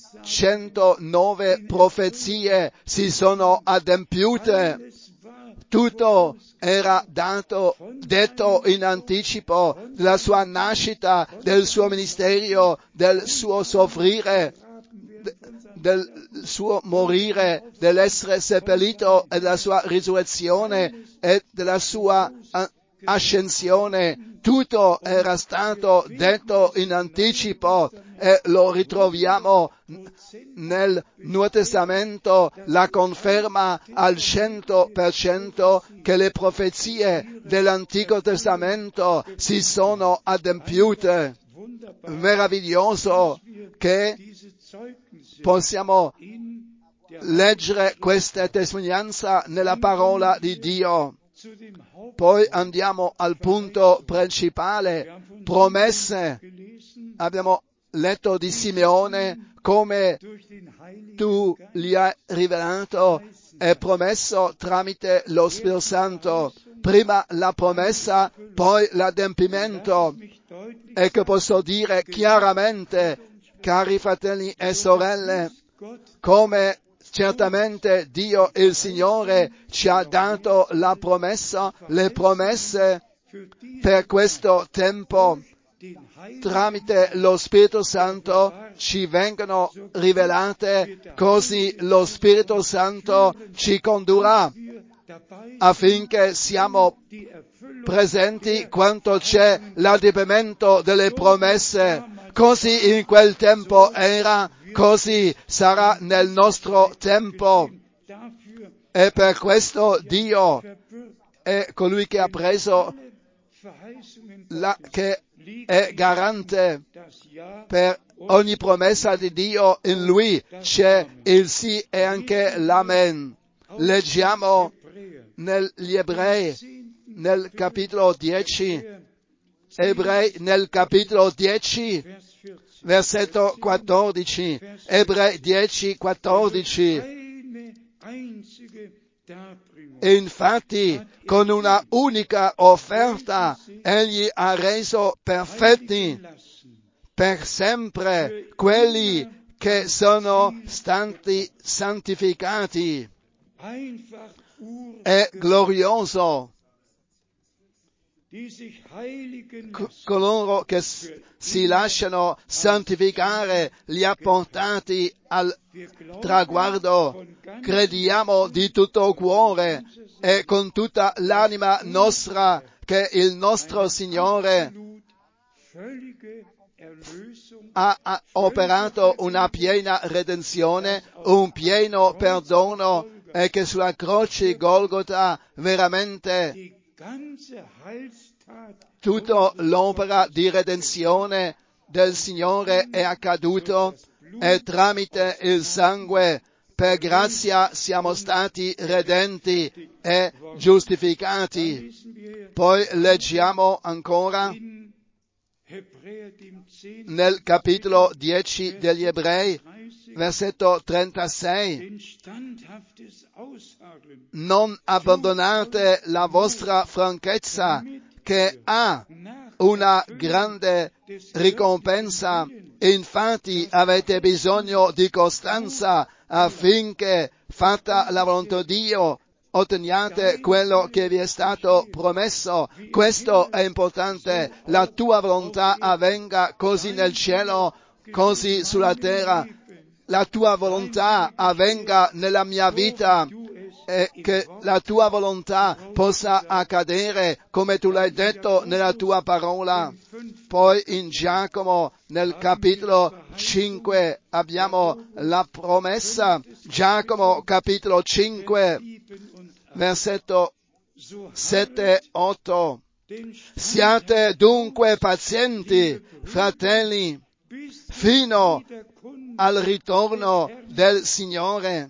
[SPEAKER 1] 109 profezie si sono adempiute. Tutto era detto in anticipo della sua nascita, del suo ministero, del suo soffrire, del suo morire, dell'essere seppellito e della sua risurrezione e della sua ascensione. Tutto era stato detto in anticipo e lo ritroviamo nel Nuovo Testamento, la conferma al 100% che le profezie dell'Antico Testamento si sono adempiute. Meraviglioso che possiamo leggere questa testimonianza nella parola di Dio. Poi andiamo al punto principale, promesse. Abbiamo letto di Simeone come tu gli hai rivelato e promesso tramite lo Spirito Santo. Prima la promessa, poi l'adempimento. E che posso dire chiaramente, cari fratelli e sorelle, come certamente Dio il Signore ci ha dato la promessa, le promesse per questo tempo, tramite lo Spirito Santo ci vengono rivelate, così lo Spirito Santo ci condurrà affinché siamo presenti quanto c'è l'adempimento delle promesse. Così in quel tempo era, così sarà nel nostro tempo. E per questo Dio è colui che ha preso che è garante per ogni promessa di Dio. In Lui c'è il sì e anche l'amen. Leggiamo negli Ebrei, nel capitolo 10, Ebrei nel capitolo 10, versetto 14, Ebrei 10, 14. E infatti con una unica offerta egli ha reso perfetti per sempre quelli che sono stati santificati. È glorioso coloro che si lasciano santificare, li ha portati al traguardo. Crediamo di tutto cuore e con tutta l'anima nostra che il nostro Signore ha operato una piena redenzione, un pieno perdono, e che sulla croce Golgota veramente tutta l'opera di redenzione del Signore è accaduto, e tramite il sangue per grazia siamo stati redenti e giustificati. Poi leggiamo ancora nel capitolo 10 degli Ebrei, versetto 36. Non abbandonate la vostra franchezza, che ha una grande ricompensa. Infatti avete bisogno di costanza affinché, fatta la volontà di Dio, otteniate quello che vi è stato promesso. Questo è importante. La tua volontà avvenga così nel cielo, così sulla terra. La tua volontà avvenga nella mia vita, e che la tua volontà possa accadere come tu l'hai detto nella tua parola. Poi in Giacomo, nel capitolo 5, abbiamo la promessa. Giacomo, capitolo 5, versetto 7-8. Siate dunque pazienti, fratelli, fino al ritorno del Signore.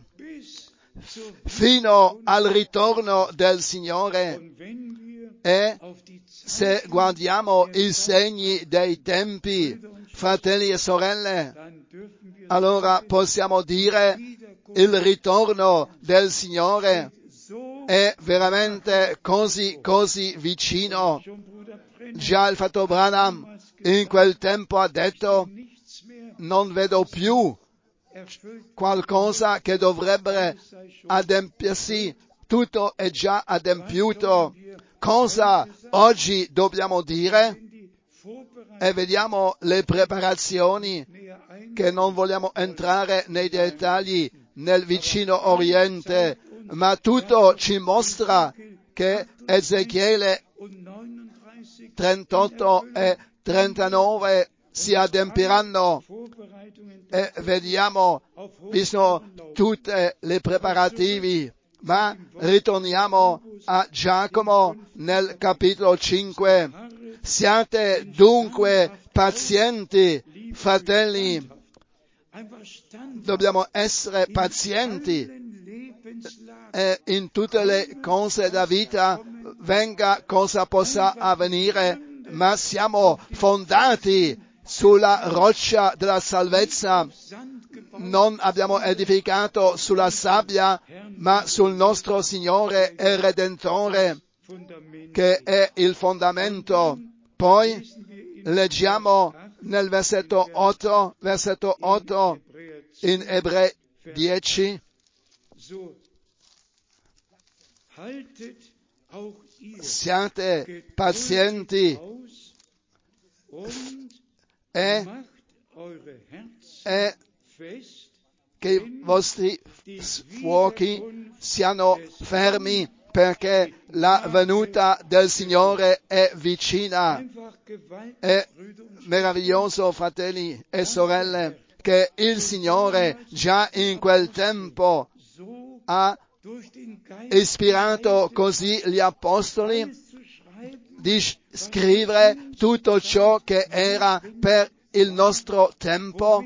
[SPEAKER 1] Fino al ritorno del Signore. E se guardiamo i segni dei tempi, fratelli e sorelle, allora possiamo dire il ritorno del Signore è veramente così vicino. Già il fratello Branham in quel tempo ha detto: non vedo più qualcosa che dovrebbe adempiersi, tutto è già adempiuto. Cosa oggi dobbiamo dire? E vediamo le preparazioni, che non vogliamo entrare nei dettagli nel vicino Oriente, ma tutto ci mostra che Ezechiele 38 e 39 si adempiranno, e vediamo, vi sono tutte le preparativi. Ma ritorniamo a Giacomo nel capitolo 5. Siate dunque pazienti, fratelli. Dobbiamo essere pazienti in tutte le cose della vita, venga cosa possa avvenire, ma siamo fondati sulla roccia della salvezza. Non abbiamo edificato sulla sabbia, ma sul nostro Signore e Redentore, che è il fondamento. Poi leggiamo nel versetto 8 in Ebrei 10. Siate pazienti e che i vostri fuochi siano fermi, perché la venuta del Signore è vicina. È meraviglioso, fratelli e sorelle, che il Signore già in quel tempo ha ispirato così gli apostoli di scrivere tutto ciò che era per il nostro tempo,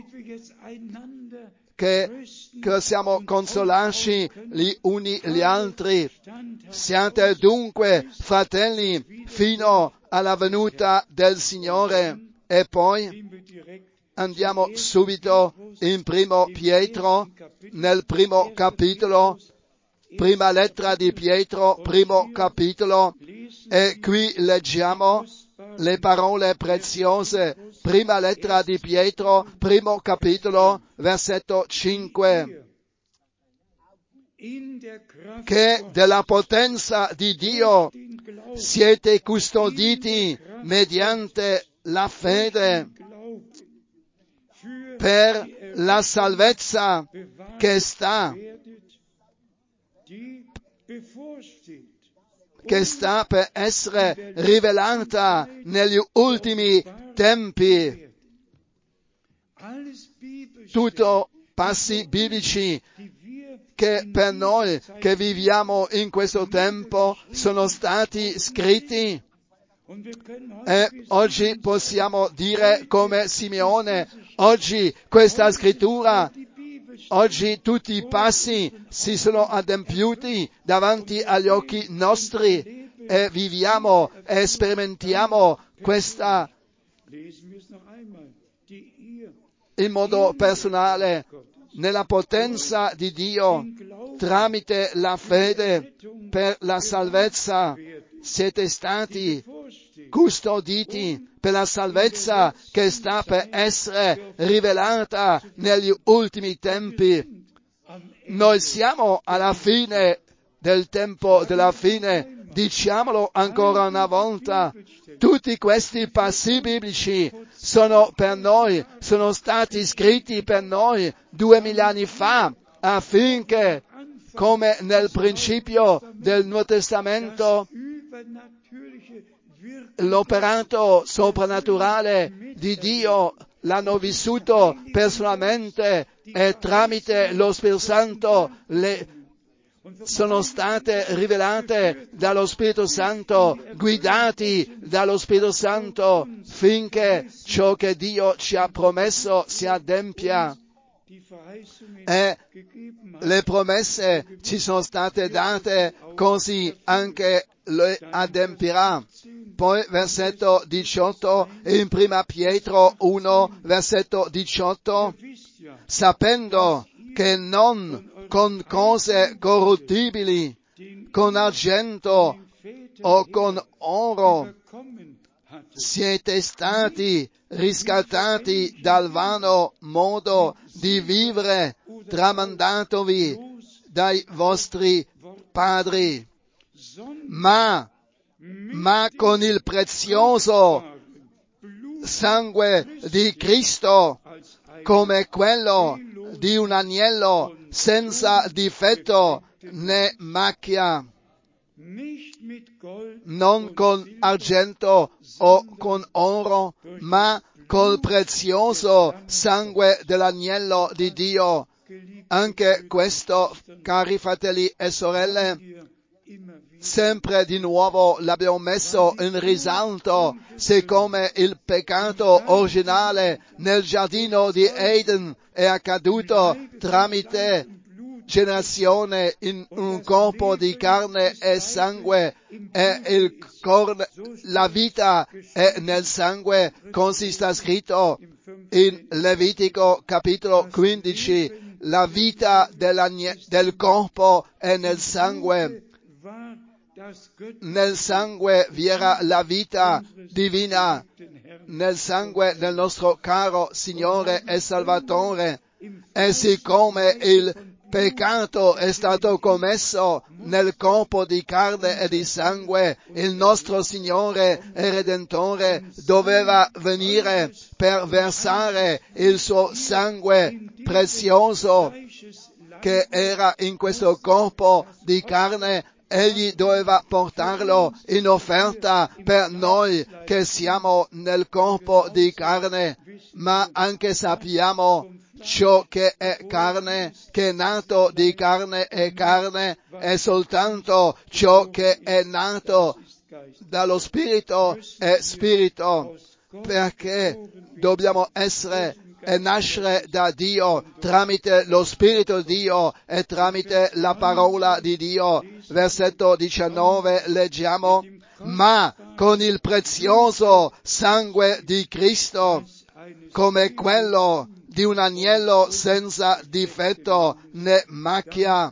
[SPEAKER 1] che possiamo consolarci gli uni gli altri. Siate dunque fratelli fino alla venuta del Signore. E poi andiamo subito in Primo Pietro, nel primo capitolo, prima lettera di Pietro, primo capitolo, e qui leggiamo le parole preziose. Prima lettera di Pietro, primo capitolo, versetto 5. Che della potenza di Dio siete custoditi mediante la fede per la salvezza che sta per essere rivelata negli ultimi tempi. Tutto passi biblici che per noi che viviamo in questo tempo sono stati scritti. E oggi possiamo dire come Simeone, oggi questa scrittura, oggi tutti i passi si sono adempiuti davanti agli occhi nostri e viviamo e sperimentiamo questa in modo personale, nella potenza di Dio, tramite la fede per la salvezza. Siete stati custoditi per la salvezza che sta per essere rivelata negli ultimi tempi. Noi siamo alla fine del tempo della fine, diciamolo ancora una volta. Tutti questi passi biblici sono per noi, sono stati scritti per noi 2000 anni fa, affinché, come nel principio del Nuovo Testamento, l'operato soprannaturale di Dio l'hanno vissuto personalmente e tramite lo Spirito Santo sono state rivelate dallo Spirito Santo, guidati dallo Spirito Santo, finché ciò che Dio ci ha promesso si adempia. E le promesse ci sono state date, così anche le adempirà. Poi versetto 18, in prima Pietro 1, versetto 18, sapendo che non con cose corruttibili, con argento o con oro, siete stati riscattati dal vano modo di vivere tramandatovi dai vostri padri, ma con il prezioso sangue di Cristo, come quello di un agnello senza difetto né macchia, non con argento o con oro, ma col prezioso sangue dell'agnello di Dio. Anche questo, cari fratelli e sorelle, sempre di nuovo l'abbiamo messo in risalto, siccome il peccato originale nel giardino di Eden è accaduto tramite generazione in un corpo di carne e sangue, e la vita è nel sangue, così sta scritto in Levitico capitolo 15, la vita del corpo è nel sangue. Nel sangue vi era la vita divina, nel sangue del nostro caro Signore e Salvatore. E siccome il peccato è stato commesso nel corpo di carne e di sangue, il nostro Signore e Redentore doveva venire per versare il suo sangue prezioso che era in questo corpo di carne. Egli doveva portarlo in offerta per noi che siamo nel corpo di carne, ma anche sappiamo ciò che è carne, che è nato di carne, e soltanto ciò che è nato dallo Spirito è Spirito, perché dobbiamo essere e nascere da Dio tramite lo Spirito di Dio e tramite la parola di Dio. Versetto 19 leggiamo: ma con il prezioso sangue di Cristo, come quello di un agnello senza difetto né macchia,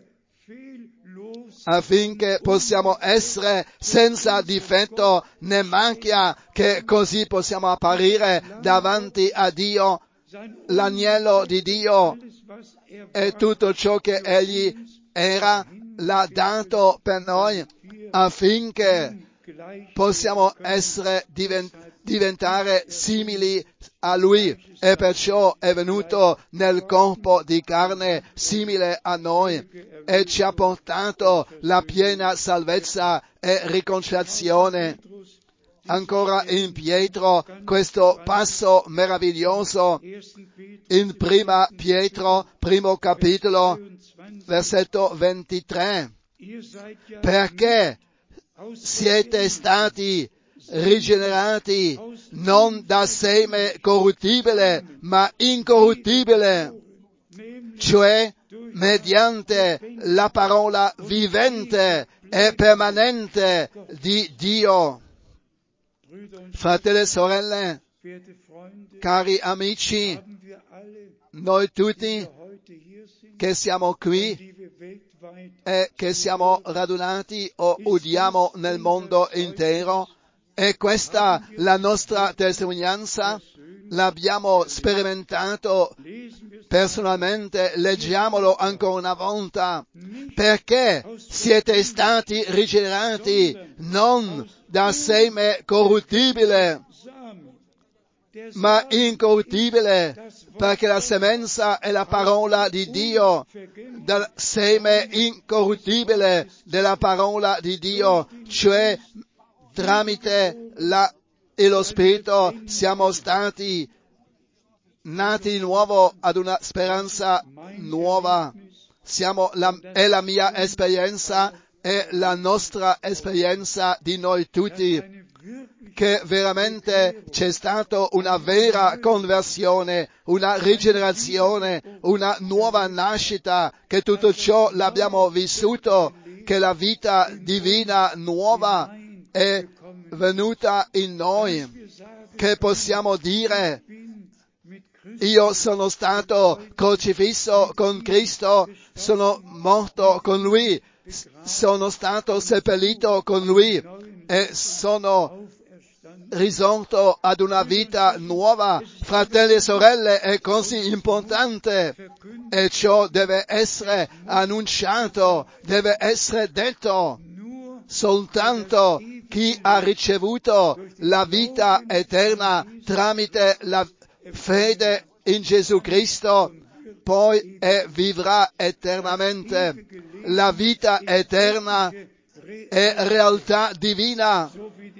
[SPEAKER 1] affinché possiamo essere senza difetto né macchia, che così possiamo apparire davanti a Dio. L'agnello di Dio e tutto ciò che Egli era l'ha dato per noi, affinché possiamo diventare simili a Lui, e perciò è venuto nel corpo di carne simile a noi e ci ha portato la piena salvezza e riconciliazione. Ancora in Pietro questo passo meraviglioso in prima Pietro, primo capitolo, versetto 23, perché siete stati rigenerati non da seme corruttibile, ma incorruttibile, cioè mediante la parola vivente e permanente di Dio. Fratelli e sorelle, cari amici, noi tutti che siamo qui e che siamo radunati o udiamo nel mondo intero, e questa la nostra testimonianza, l'abbiamo sperimentato personalmente, leggiamolo ancora una volta, perché siete stati rigenerati non da seme corruttibile, ma incorruttibile, perché la semenza è la parola di Dio, dal seme incorruttibile della parola di Dio, cioè tramite e lo Spirito siamo stati nati di nuovo ad una speranza nuova. È la mia esperienza, è la nostra esperienza di noi tutti, che veramente c'è stata una vera conversione, una rigenerazione, una nuova nascita, che tutto ciò l'abbiamo vissuto, che la vita divina nuova è venuta in noi, che possiamo dire: io sono stato crocifisso con Cristo, sono morto con Lui, sono stato seppellito con Lui e sono risorto ad una vita nuova. Fratelli e sorelle, è così importante, e ciò deve essere annunciato, deve essere detto. Soltanto chi ha ricevuto la vita eterna tramite la fede in Gesù Cristo poi vivrà eternamente. La vita eterna è realtà divina,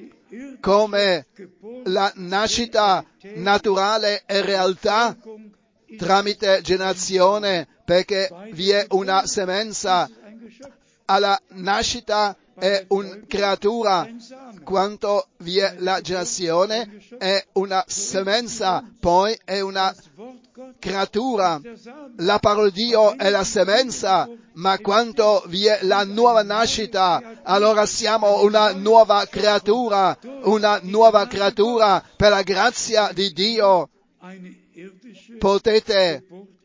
[SPEAKER 1] come la nascita naturale è realtà tramite generazione, perché vi è una semenza. Alla nascita è una creatura, quanto vi è la generazione è una semenza, poi è una creatura. La parola di Dio è la semenza, ma quanto vi è la nuova nascita, allora siamo una nuova creatura per la grazia di Dio. Potete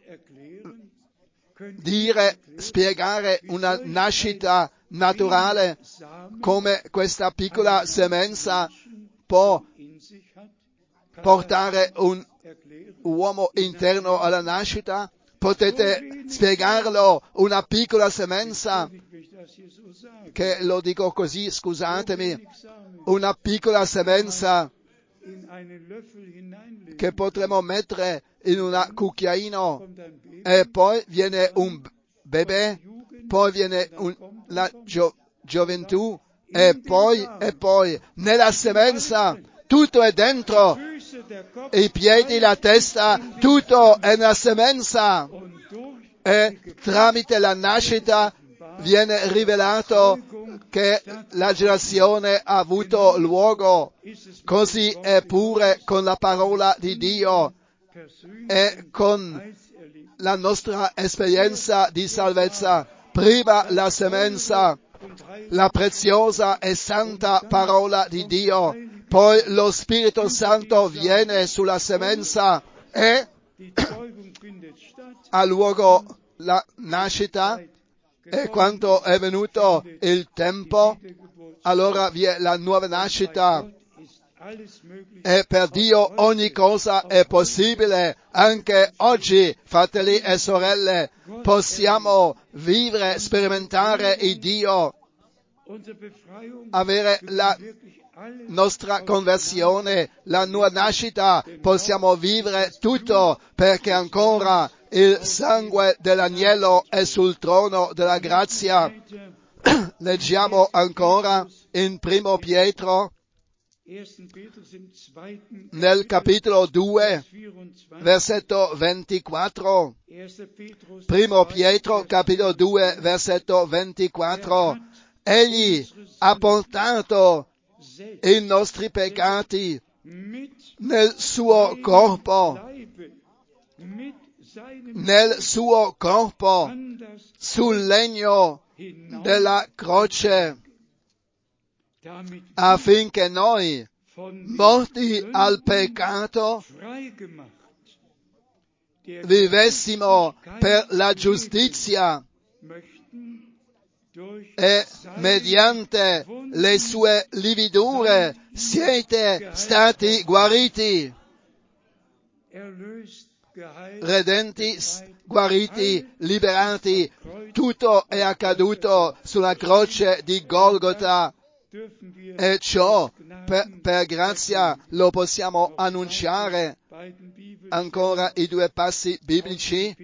[SPEAKER 1] spiegare una nascita naturale come questa piccola semenza può portare un uomo interno alla nascita? Potete spiegarlo, una piccola semenza, che lo dico così, scusatemi, una piccola semenza che potremo mettere in un cucchiaino, e poi viene un bebè, poi viene la gioventù, e poi nella semenza tutto è dentro, i piedi, la testa, tutto è una semenza. E tramite la nascita viene rivelato che la generazione ha avuto luogo. Così è pure con la parola di Dio e con la nostra esperienza di salvezza. Prima la semenza, la preziosa e santa parola di Dio, poi lo Spirito Santo viene sulla semenza e ha luogo la nascita, e quando è venuto il tempo, allora vi è la nuova nascita. E per Dio ogni cosa è possibile. Anche oggi, fratelli e sorelle, possiamo vivere, sperimentare il Dio, avere la nostra conversione, la nuova nascita. Possiamo vivere tutto perché ancora il sangue dell'agnello è sul trono della grazia. Leggiamo ancora in Primo Pietro, nel capitolo 2, versetto 24. Primo Pietro, capitolo 2, versetto 24. Egli ha portato i nostri peccati nel suo corpo, sul legno della croce, affinché noi, morti al peccato, vivessimo per la giustizia, e mediante le sue lividure siete stati guariti. Redenti, guariti, liberati. Tutto è accaduto sulla croce di Golgota, e ciò per grazia lo possiamo annunciare. Ancora i due passi biblici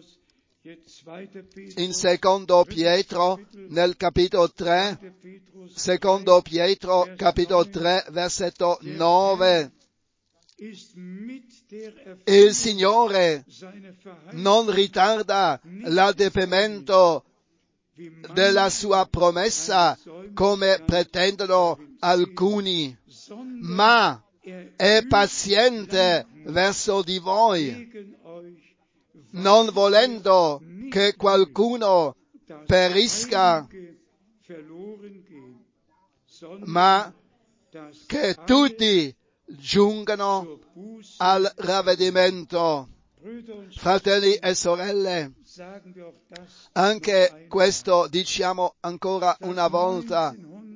[SPEAKER 1] in Secondo Pietro, nel capitolo 3, Secondo Pietro, capitolo 3, versetto 9. Il Signore non ritarda l'adempimento della sua promessa, come pretendono alcuni, ma è paziente verso di voi, non volendo che qualcuno perisca, ma che tutti giungano al ravvedimento. Fratelli e sorelle, anche questo diciamo ancora una volta.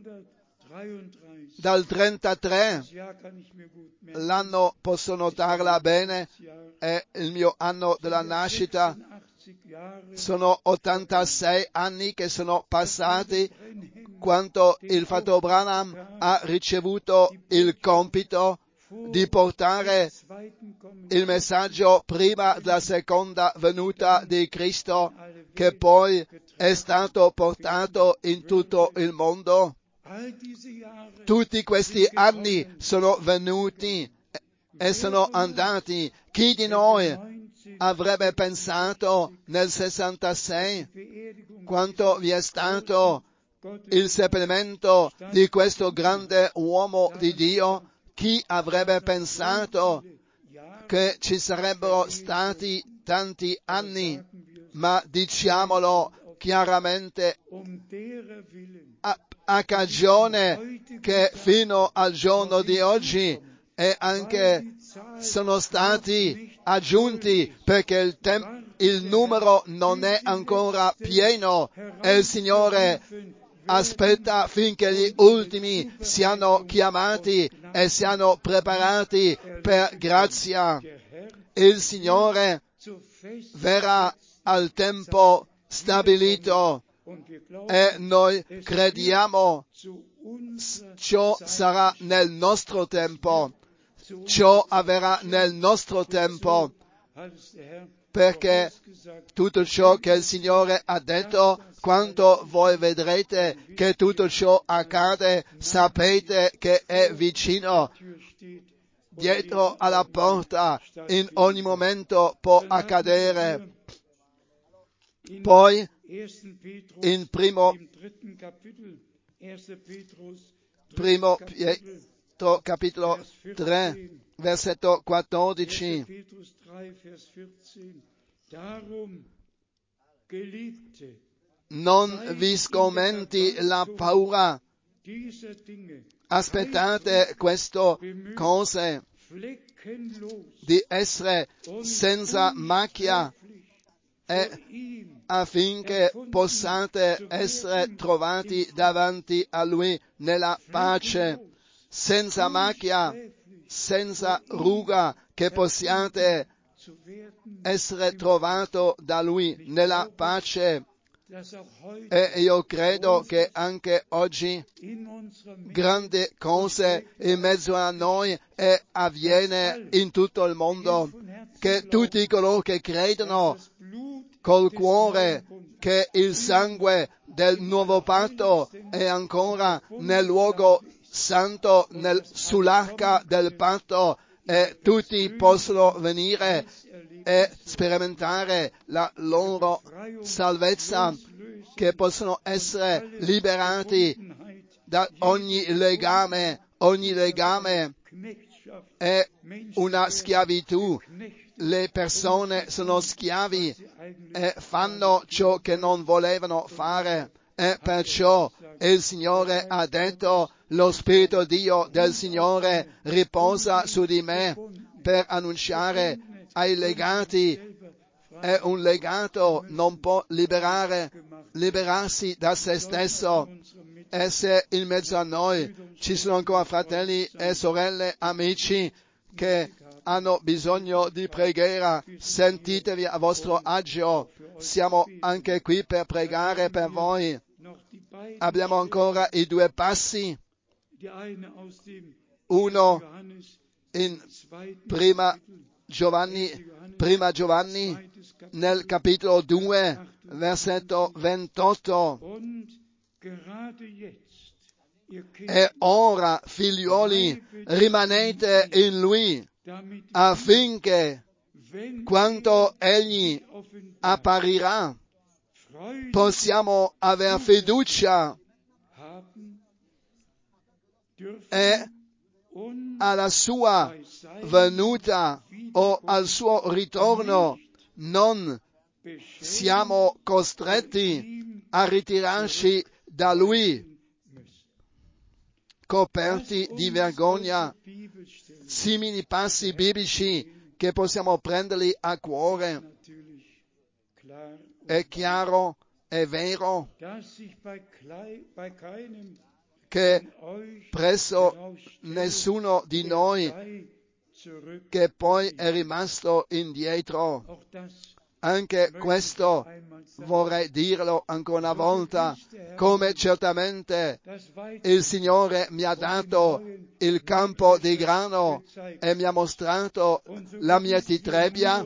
[SPEAKER 1] Dal 33, l'anno posso notarla bene, è il mio anno della nascita. Sono 86 anni che sono passati quando il fratello Branham ha ricevuto il compito di portare il messaggio prima della seconda venuta di Cristo, che poi è stato portato in tutto il mondo. Tutti questi anni sono venuti e sono andati. Chi di noi avrebbe pensato nel 66, quando vi è stato il seppellimento di questo grande uomo di Dio, chi avrebbe pensato che ci sarebbero stati tanti anni? Ma diciamolo chiaramente, a cagione che fino al giorno di oggi e anche sono stati aggiunti, perché il numero non è ancora pieno e il Signore aspetta finché gli ultimi siano chiamati e siano preparati per grazia. Il Signore verrà al tempo stabilito e noi crediamo ciò sarà nel nostro tempo, ciò avverrà nel nostro tempo, perché tutto ciò che il Signore ha detto, quando voi vedrete che tutto ciò accade, sapete che è vicino. dietro alla porta, in ogni momento può accadere. Poi in primo Pietro capitolo 3 versetto 14. Non vi sgomenti la paura, aspettate queste cose, di essere senza macchia, e affinché possiate essere trovati davanti a Lui nella pace, senza macchia, senza ruga, che possiate essere trovato da Lui nella pace. E io credo che anche oggi grandi cose in mezzo a noi e avviene in tutto il mondo, che tutti coloro che credono col cuore che il sangue del nuovo patto è ancora nel luogo santo, sull'arca del patto, e tutti possono venire e sperimentare la loro salvezza, che possono essere liberati da ogni legame è una schiavitù. Le persone sono schiavi e fanno ciò che non volevano fare, e perciò il Signore ha detto: lo Spirito Dio del Signore riposa su di me per annunciare ai legati, e un legato non può liberarsi da se stesso. E se in mezzo a noi ci sono ancora fratelli e sorelle, amici che hanno bisogno di preghiera, sentitevi a vostro agio. Siamo anche qui per pregare per voi. Abbiamo ancora i 2 passi. Uno in prima Giovanni nel capitolo 2, versetto 28. E ora, figlioli, rimanete in Lui, affinché, quando Egli apparirà, possiamo avere fiducia e alla sua venuta o al suo ritorno non siamo costretti a ritirarci da Lui coperti di vergogna. Simili passi biblici che possiamo prenderli a cuore. È chiaro, è vero che presso nessuno di noi che poi è rimasto indietro. Anche questo vorrei dirlo ancora una volta, come certamente il Signore mi ha dato il campo di grano e mi ha mostrato la mieti trebbia,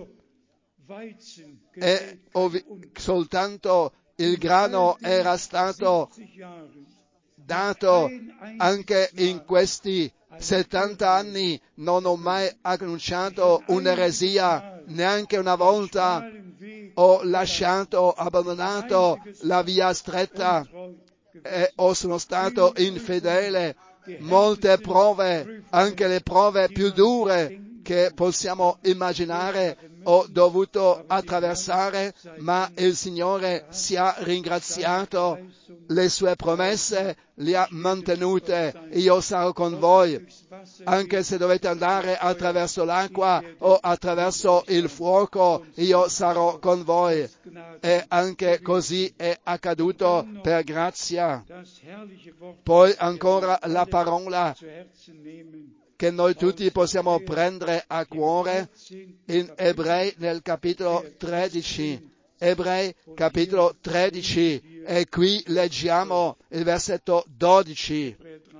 [SPEAKER 1] e soltanto il grano era stato dato. Anche in questi 70 anni non ho mai annunciato un'eresia, neanche una volta ho abbandonato la via stretta e sono stato infedele. Molte prove, anche le prove più dure che possiamo immaginare, ho dovuto attraversare, ma il Signore sia ringraziato. Le sue promesse le ha mantenute. Io sarò con voi, anche se dovete andare attraverso l'acqua o attraverso il fuoco, io sarò con voi. E anche così è accaduto per grazia. Poi ancora la parola che noi tutti possiamo prendere a cuore in Ebrei nel capitolo 13. Ebrei capitolo 13, e qui leggiamo il versetto 12.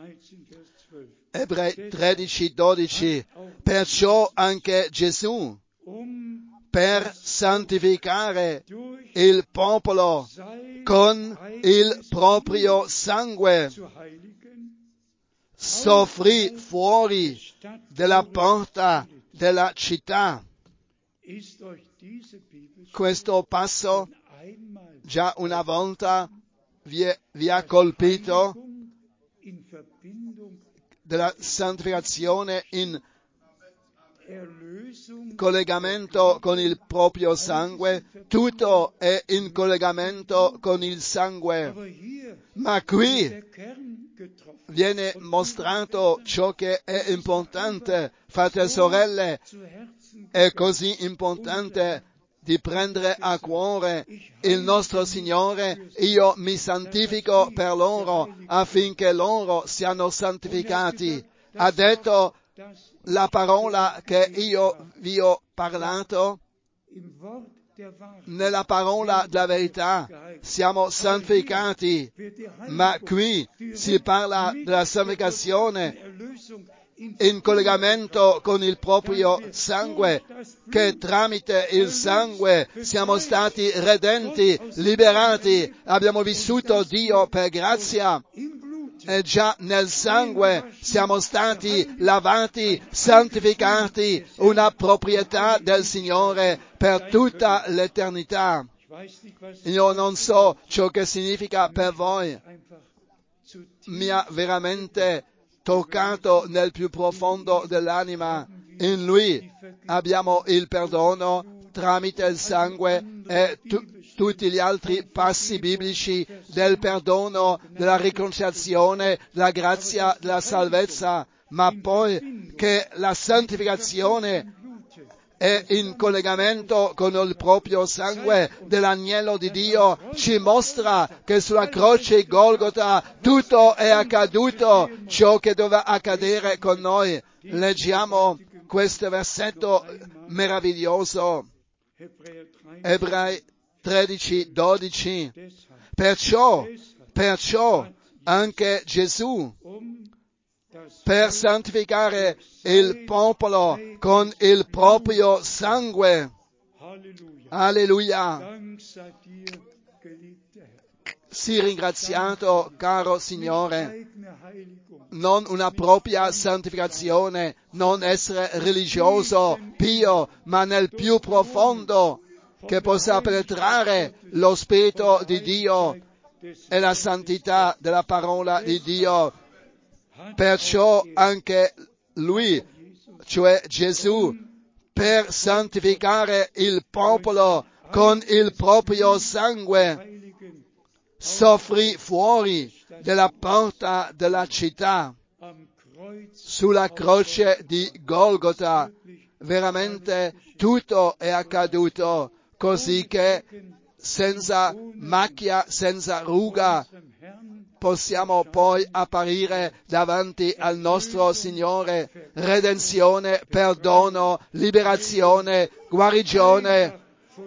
[SPEAKER 1] Ebrei 13, 12. Perciò anche Gesù, per santificare il popolo con il proprio sangue, soffrì fuori della porta della città. Questo passo già una volta vi ha colpito della santificazione in collegamento con il proprio sangue, tutto è in collegamento con il sangue, ma qui viene mostrato ciò che è importante, fratelli e sorelle, è così importante di prendere a cuore il nostro Signore. Io mi santifico per loro affinché loro siano santificati. Ha detto la parola che io vi ho parlato, nella parola della verità siamo santificati, ma qui si parla della santificazione in collegamento con il proprio sangue, che tramite il sangue siamo stati redenti, liberati, abbiamo vissuto Dio per grazia. E già nel sangue siamo stati lavati, santificati, una proprietà del Signore per tutta l'eternità. Io non so ciò che significa per voi. Mi ha veramente toccato nel più profondo dell'anima. In Lui abbiamo il perdono tramite il sangue e tutti gli altri passi biblici del perdono, della riconciliazione, della grazia, della salvezza, ma poi che la santificazione è in collegamento con il proprio sangue dell'agnello di Dio, ci mostra che sulla croce Golgota tutto è accaduto, ciò che doveva accadere con noi. Leggiamo questo versetto meraviglioso. Ebrei 13:12. Perciò anche Gesù, per santificare il popolo con il proprio sangue. Alleluia. Sii ringraziato, caro Signore. Non una propria santificazione, non essere religioso, pio, ma nel più profondo, che possa penetrare lo Spirito di Dio e la santità della parola di Dio. Perciò anche Lui, cioè Gesù, per santificare il popolo con il proprio sangue, soffrì fuori della porta della città, sulla croce di Golgota. Veramente tutto è accaduto, così che senza macchia, senza ruga, possiamo poi apparire davanti al nostro Signore. Redenzione, perdono, liberazione, guarigione.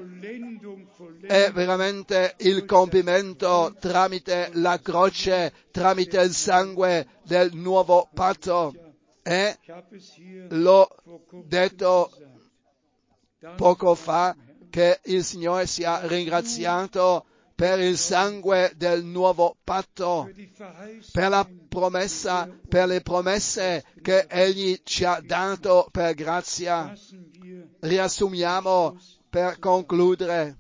[SPEAKER 1] È veramente il compimento tramite la croce, tramite il sangue del nuovo patto. E l'ho detto poco fa che il Signore sia ringraziato per il sangue del nuovo patto, per la promessa, per le promesse che Egli ci ha dato per grazia. Riassumiamo per concludere.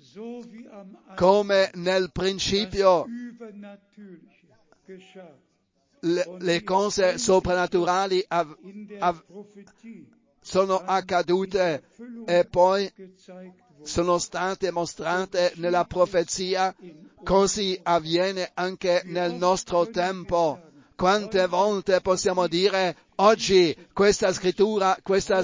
[SPEAKER 1] Come nel principio le cose soprannaturali sono accadute e poi sono state mostrate nella profezia, così avviene anche nel nostro tempo. Quante volte possiamo dire oggi questa scrittura,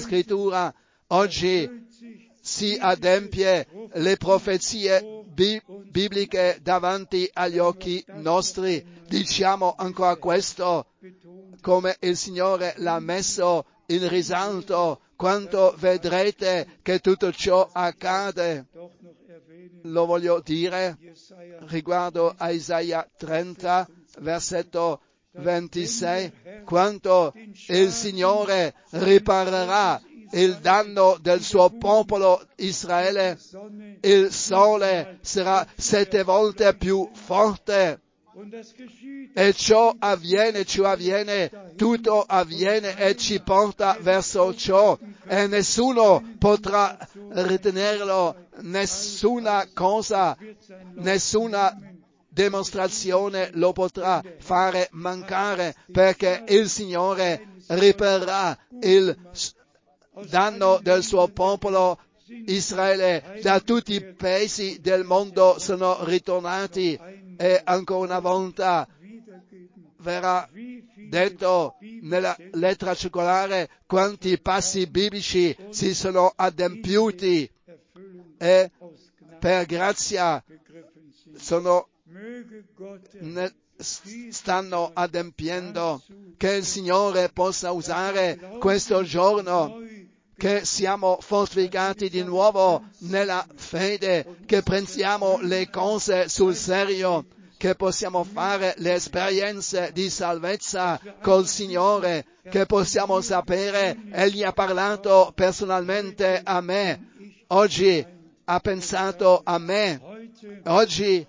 [SPEAKER 1] oggi si adempie le profezie bibliche davanti agli occhi nostri. Diciamo ancora questo, come il Signore l'ha messo in risalto, quando vedrete che tutto ciò accade. Lo voglio dire riguardo a Isaia 30, versetto 26, quando il Signore riparerà il danno del suo popolo Israele, il sole sarà 7 volte più forte E ciò avviene, tutto avviene e ci porta verso ciò. E nessuno potrà ritenerlo, nessuna cosa, nessuna dimostrazione lo potrà fare mancare, perché il Signore riparerà il danno del suo popolo Israele. Da tutti i paesi del mondo sono ritornati e ancora una volta verrà detto nella lettera circolare quanti passi biblici si sono adempiuti e per grazia stanno adempiendo. Che il Signore possa usare questo giorno, che siamo fortificati di nuovo nella fede, che prendiamo le cose sul serio, che possiamo fare le esperienze di salvezza col Signore, che possiamo sapere, Egli ha parlato personalmente a me, oggi ha pensato a me, oggi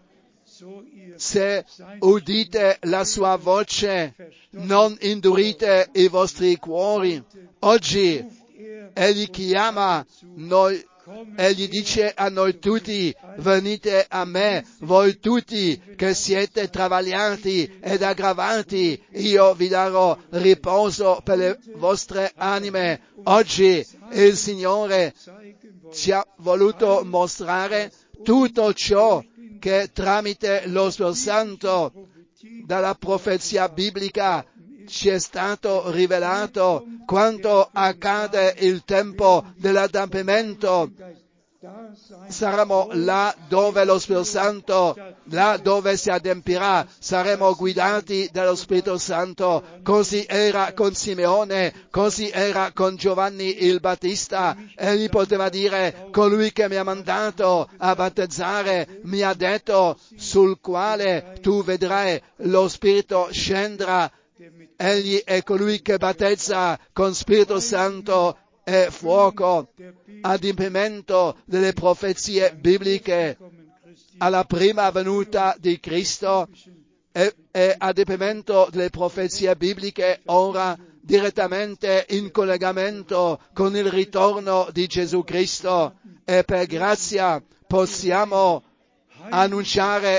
[SPEAKER 1] se udite la sua voce, non indurite i vostri cuori. Oggi Egli chiama noi, Egli dice a noi tutti, venite a me, voi tutti che siete travagliati ed aggravati, io vi darò riposo per le vostre anime. Oggi il Signore ci ha voluto mostrare tutto ciò che tramite lo Spirito Santo dalla profezia biblica ci è stato rivelato, quando accade il tempo dell'adempimento. Saremo là dove lo Spirito Santo, là dove si adempirà, saremo guidati dallo Spirito Santo. Così era con Simeone, così era con Giovanni il Battista. Egli poteva dire, colui che mi ha mandato a battezzare mi ha detto, sul quale tu vedrai lo Spirito scendrà. Egli è colui che battezza con Spirito Santo e fuoco, adempimento delle profezie bibliche alla prima venuta di Cristo e adempimento delle profezie bibliche ora direttamente in collegamento con il ritorno di Gesù Cristo, e per grazia possiamo annunciare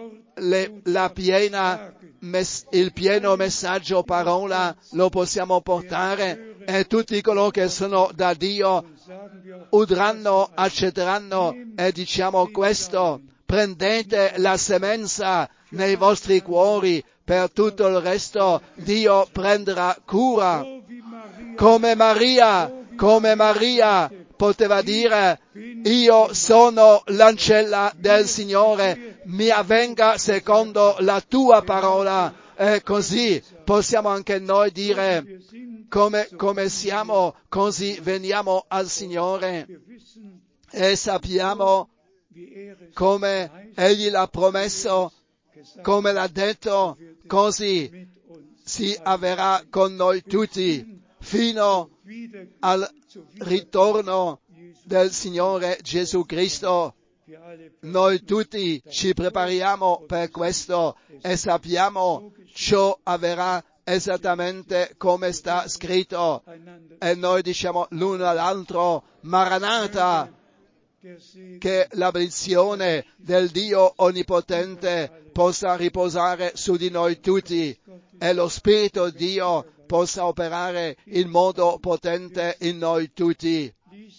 [SPEAKER 1] il pieno messaggio parola, lo possiamo portare, e tutti coloro che sono da Dio udranno, accetteranno, e diciamo questo: prendete la semenza nei vostri cuori, per tutto il resto Dio prenderà cura. Come Maria poteva dire, io sono l'ancella del Signore, mi avvenga secondo la tua parola. E così possiamo anche noi dire, come siamo, così veniamo al Signore, e sappiamo come Egli l'ha promesso, come l'ha detto, così si avverrà con noi tutti, fino al ritorno del Signore Gesù Cristo. Noi tutti ci prepariamo per questo e sappiamo ciò avverrà esattamente come sta scritto, e noi diciamo l'uno all'altro, Maranatha, che la benedizione del Dio Onnipotente possa riposare su di noi tutti e lo Spirito di Dio possa operare in modo potente in noi tutti.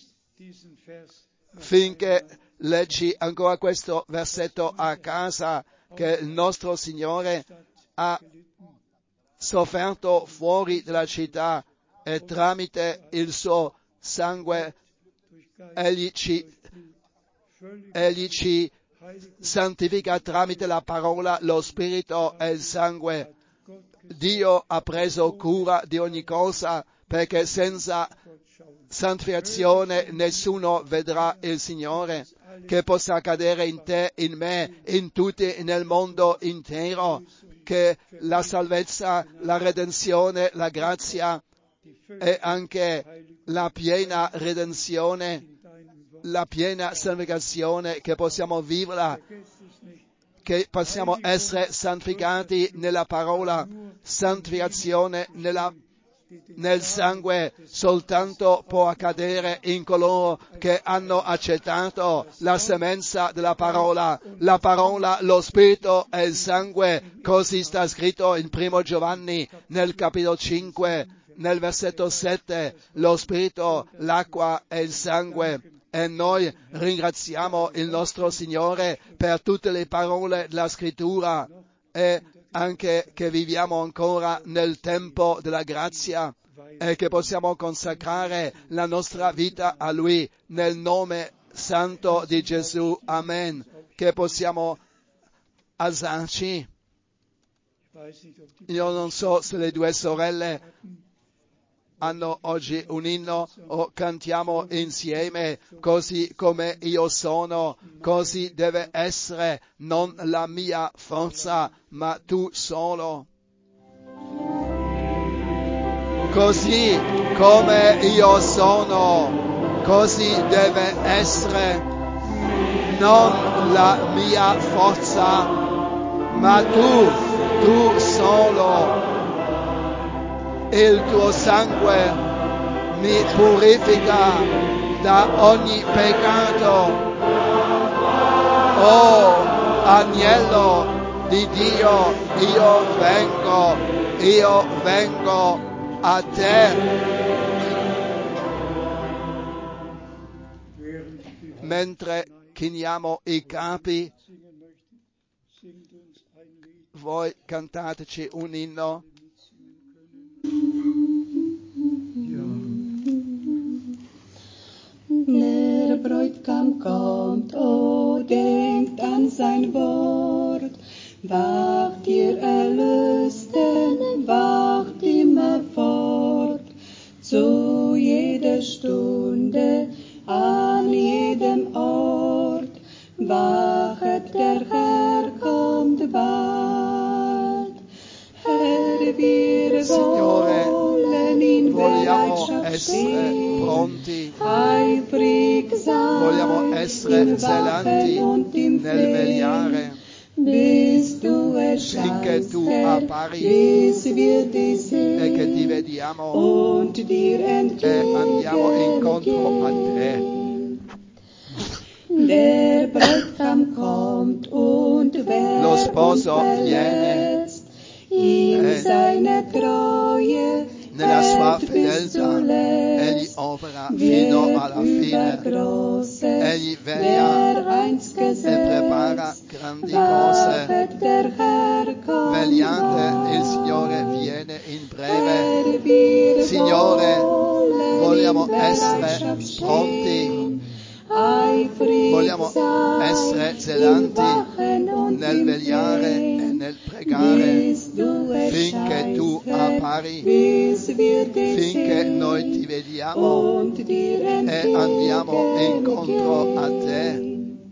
[SPEAKER 1] Finché leggi ancora questo versetto a casa, che il nostro Signore ha sofferto fuori dalla città e tramite il suo sangue Egli ci santifica tramite la parola, lo Spirito e il sangue. Dio ha preso cura di ogni cosa, perché senza santificazione nessuno vedrà il Signore. Che possa accadere in te, in me, in tutti, nel mondo intero, che la salvezza, la redenzione, la grazia e anche la piena redenzione, la piena santificazione, che possiamo viverla. che possiamo essere santificati nella parola, santificazione nel sangue soltanto può accadere in coloro che hanno accettato la semenza della parola, lo spirito e il sangue, così sta scritto in 1 Giovanni nel capitolo 5, nel versetto 7, lo spirito, l'acqua e il sangue. E noi ringraziamo il nostro Signore per tutte le parole della scrittura e anche che viviamo ancora nel tempo della grazia e che possiamo consacrare la nostra vita a Lui nel nome santo di Gesù. Amen. Che possiamo alzarci. Io non so se le due sorelle hanno oggi un inno o cantiamo insieme, così come io sono, così deve essere, non la mia forza, ma tu solo. Così come io sono, così deve essere, non la mia forza, ma tu solo. Il tuo sangue mi purifica da ogni peccato. Oh, agnello di Dio, io vengo a te. Mentre chiniamo i capi, voi cantateci un inno.
[SPEAKER 2] Der Bräutigam kommt, oh, denkt an sein Wort. Wacht, ihr Erlösten, wacht immer fort. Zu jeder Stunde, an jedem Ort. Wachet, der Herr kommt bald. Herr, wir wollen in Bereitschaft stehen.
[SPEAKER 1] Pronti,
[SPEAKER 2] vogliamo
[SPEAKER 1] essere zelanti nel vegliare, finché tu appari e che ti vediamo e andiamo incontro a te.
[SPEAKER 2] Der Bräutigam kommt und
[SPEAKER 1] Lo sposo viene
[SPEAKER 2] in seiner Treue
[SPEAKER 1] nella sua fedeltà, egli opera fino alla fine, egli veglia e prepara grandi cose. Vegliate, il Signore viene in breve. Signore, vogliamo essere pronti, vogliamo essere zelanti nel vegliare e nel pregare, finché tu appari, finché noi ti vediamo e andiamo incontro a te.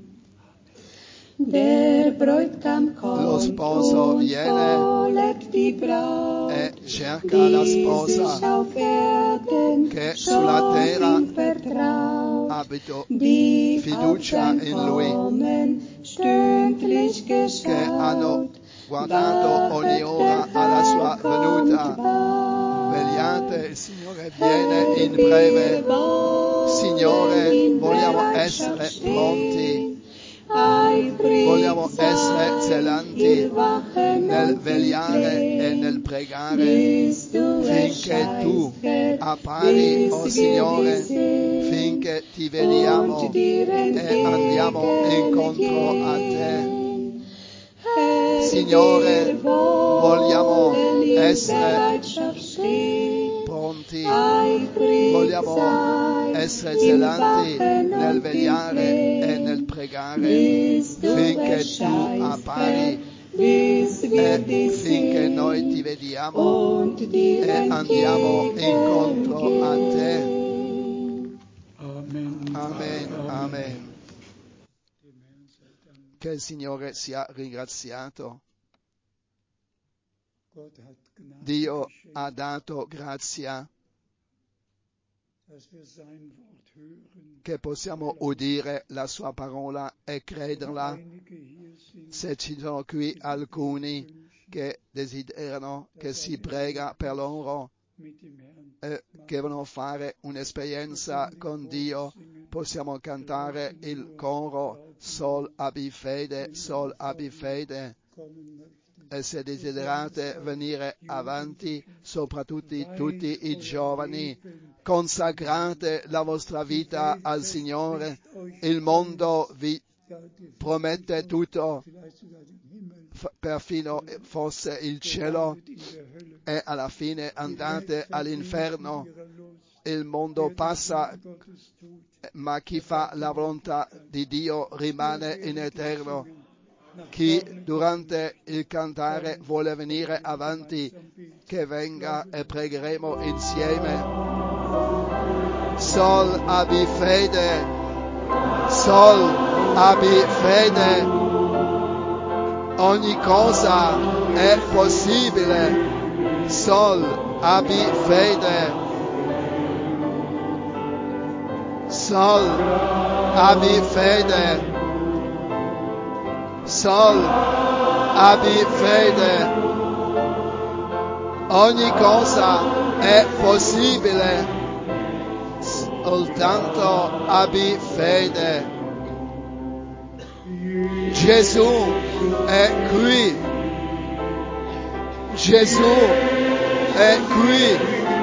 [SPEAKER 1] Lo sposo viene e cerca la sposa che sulla terra abito fiducia in Lui, che hanno guardato ogni ora alla sua venuta. Vegliate, il Signore viene in breve. Signore, vogliamo essere pronti, vogliamo essere zelanti nel vegliare e nel pregare, finché tu appari, oh Signore, finché ti vediamo e andiamo incontro a te. Signore, vogliamo essere pronti, vogliamo essere zelanti nel vegliare e nel pregare, finché tu appari e finché noi ti vediamo e andiamo incontro a te. Amen, amen. Che il Signore sia ringraziato. Dio ha dato grazia che possiamo udire la sua parola e crederla. se ci sono qui alcuni che desiderano che si prega per loro, che vogliono fare un'esperienza con Dio, possiamo cantare il coro Sol abbi fede, Sol abbi fede. E se desiderate venire avanti, soprattutto tutti i giovani, consacrate la vostra vita al Signore. Il mondo vi promette tutto, perfino fosse il cielo, e alla fine andate all'inferno. Il mondo passa, ma chi fa la volontà di Dio rimane in eterno. Chi durante il cantare vuole venire avanti, che venga e pregheremo insieme. Sol abbi fede, Sol abbi fede, ogni cosa è possibile. Sol abbi fede, Sol abbi fede, Sol abbi fede, ogni cosa è possibile, soltanto abbi fede. Gesù è qui, Gesù è qui,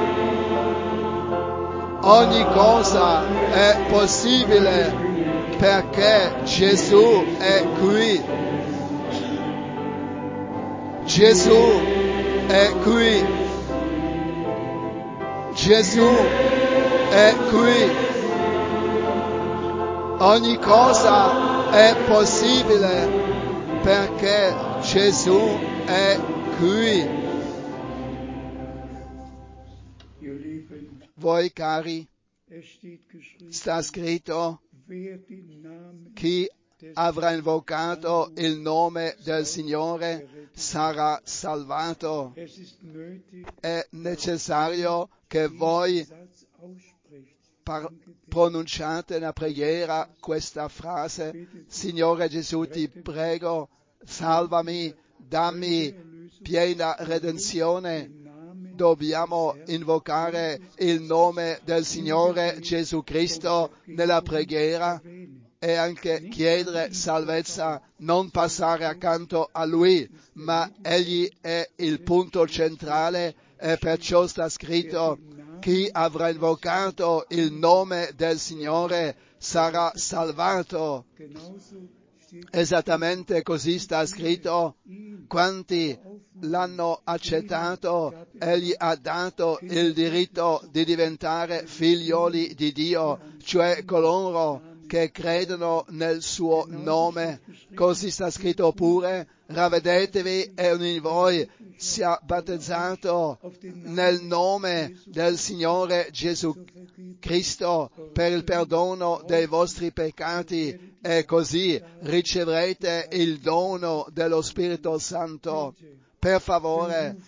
[SPEAKER 1] ogni cosa è possibile perché Gesù è qui. Gesù è qui, Gesù è qui, ogni cosa è possibile perché Gesù è qui. Voi cari, sta scritto, chi avrà invocato il nome del Signore sarà salvato. È necessario che voi pronunciate nella preghiera questa frase: Signore Gesù, ti prego, salvami, dammi piena redenzione. Dobbiamo invocare il nome del Signore Gesù Cristo nella preghiera e anche chiedere salvezza, non passare accanto a Lui, ma Egli è il punto centrale, e perciò sta scritto: chi avrà invocato il nome del Signore sarà salvato. Esattamente così sta scritto: quanti l'hanno accettato, Egli ha dato il diritto di diventare figlioli di Dio, cioè coloro che credono nel suo nome. Così sta scritto pure: ravvedetevi e ognuno di voi sia battezzato nel nome del Signore Gesù Cristo per il perdono dei vostri peccati, e così riceverete il dono dello Spirito Santo. Per favore,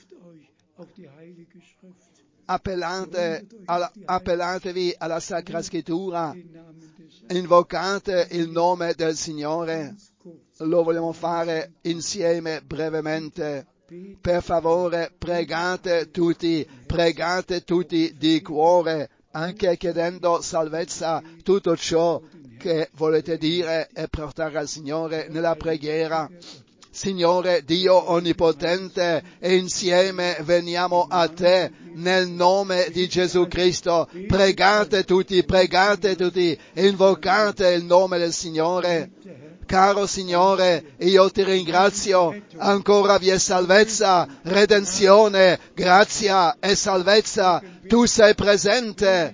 [SPEAKER 1] appellatevi alla Sacra Scrittura, invocate il nome del Signore. Lo vogliamo fare insieme brevemente. Per favore, pregate tutti di cuore, anche chiedendo salvezza, tutto ciò che volete dire e portare al Signore nella preghiera. Signore Dio Onnipotente, e insieme veniamo a Te nel nome di Gesù Cristo. Pregate tutti, invocate il nome del Signore. Caro Signore, io ti ringrazio, ancora vi è salvezza, redenzione, grazia e salvezza. Tu sei presente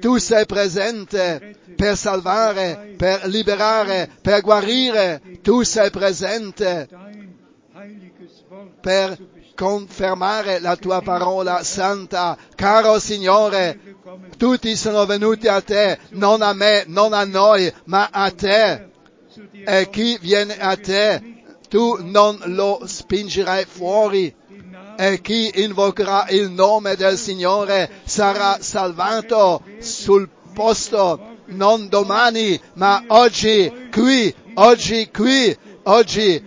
[SPEAKER 1] per salvare, per liberare, per guarire. Tu sei presente per confermare la tua parola santa. Caro Signore, tutti sono venuti a Te, non a me, non a noi, ma a Te. E chi viene a Te, tu non lo spingerai fuori. E chi invocherà il nome del Signore sarà salvato sul posto, non domani, ma oggi qui. Oggi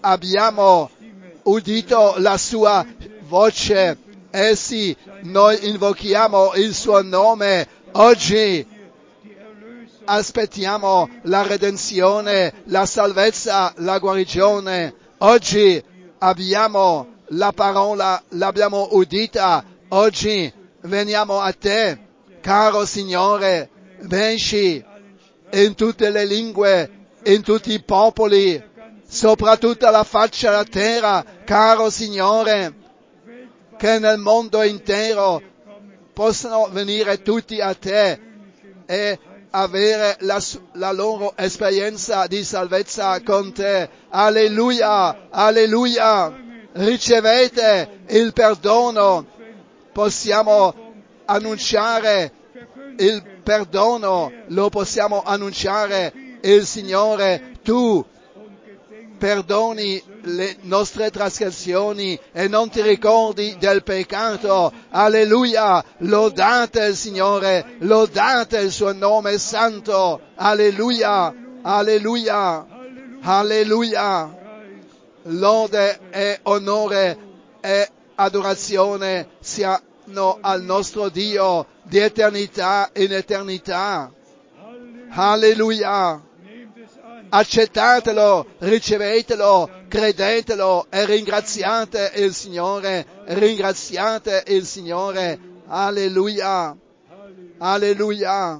[SPEAKER 1] abbiamo udito la sua voce e sì, noi invochiamo il suo nome. Oggi aspettiamo la redenzione, la salvezza, la guarigione. Oggi abbiamo la parola, l'abbiamo udita. Oggi veniamo a te, caro Signore, venci in tutte le lingue, in tutti i popoli, soprattutto alla faccia della terra, caro Signore, che nel mondo intero possano venire tutti a te e avere la loro esperienza di salvezza con te. Alleluia, alleluia. Ricevete il perdono. Possiamo annunciare il perdono, lo possiamo annunciare. Il Signore, tu perdoni le nostre trasgressioni e non ti ricordi del peccato. Alleluia, lodate il Signore, lodate il suo nome santo. Alleluia, alleluia, alleluia. Lode e onore e adorazione siano al nostro Dio di eternità in eternità. Alleluia. Accettatelo, ricevetelo, credetelo e ringraziate il Signore, ringraziate il Signore. Alleluia, alleluia.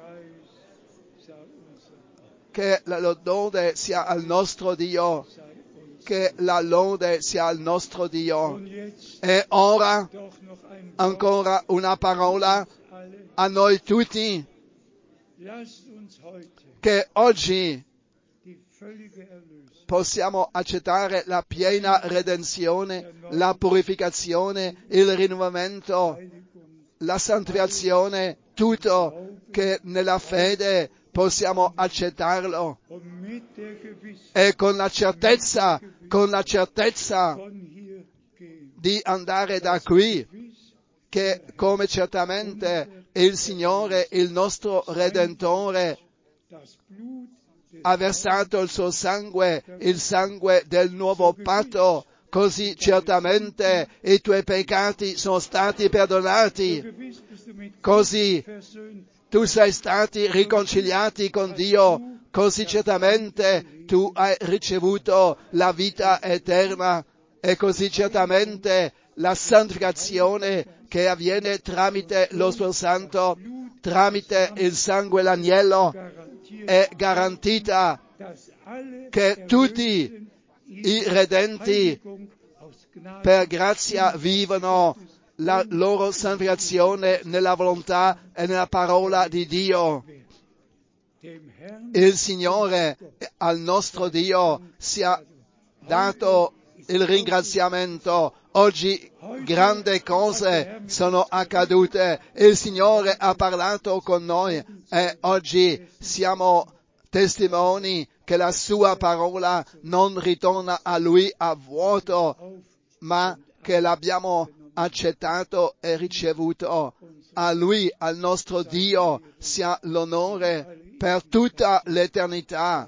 [SPEAKER 1] Che la lode sia al nostro Dio, che la lode sia al nostro Dio. E ora ancora una parola a noi tutti, che oggi possiamo accettare la piena redenzione, la purificazione, il rinnovamento, la santificazione, tutto che nella fede possiamo accettarlo e con la certezza di andare da qui, che come certamente il Signore, il nostro Redentore, ha versato il suo sangue, il sangue del nuovo patto, così certamente i tuoi peccati sono stati perdonati, così tu sei stati riconciliati con Dio, così certamente tu hai ricevuto la vita eterna e così certamente la santificazione che avviene tramite lo Spirito Santo, tramite il sangue dell'agnello, è garantita che tutti i redenti per grazia vivono la loro santificazione nella volontà e nella parola di Dio. Il Signore, al nostro Dio, sia dato il ringraziamento. Oggi grandi cose sono accadute. Il Signore ha parlato con noi e oggi siamo testimoni che la sua parola non ritorna a Lui a vuoto, ma che l'abbiamo accettato e ricevuto. A Lui, al nostro Dio, sia l'onore per tutta l'eternità.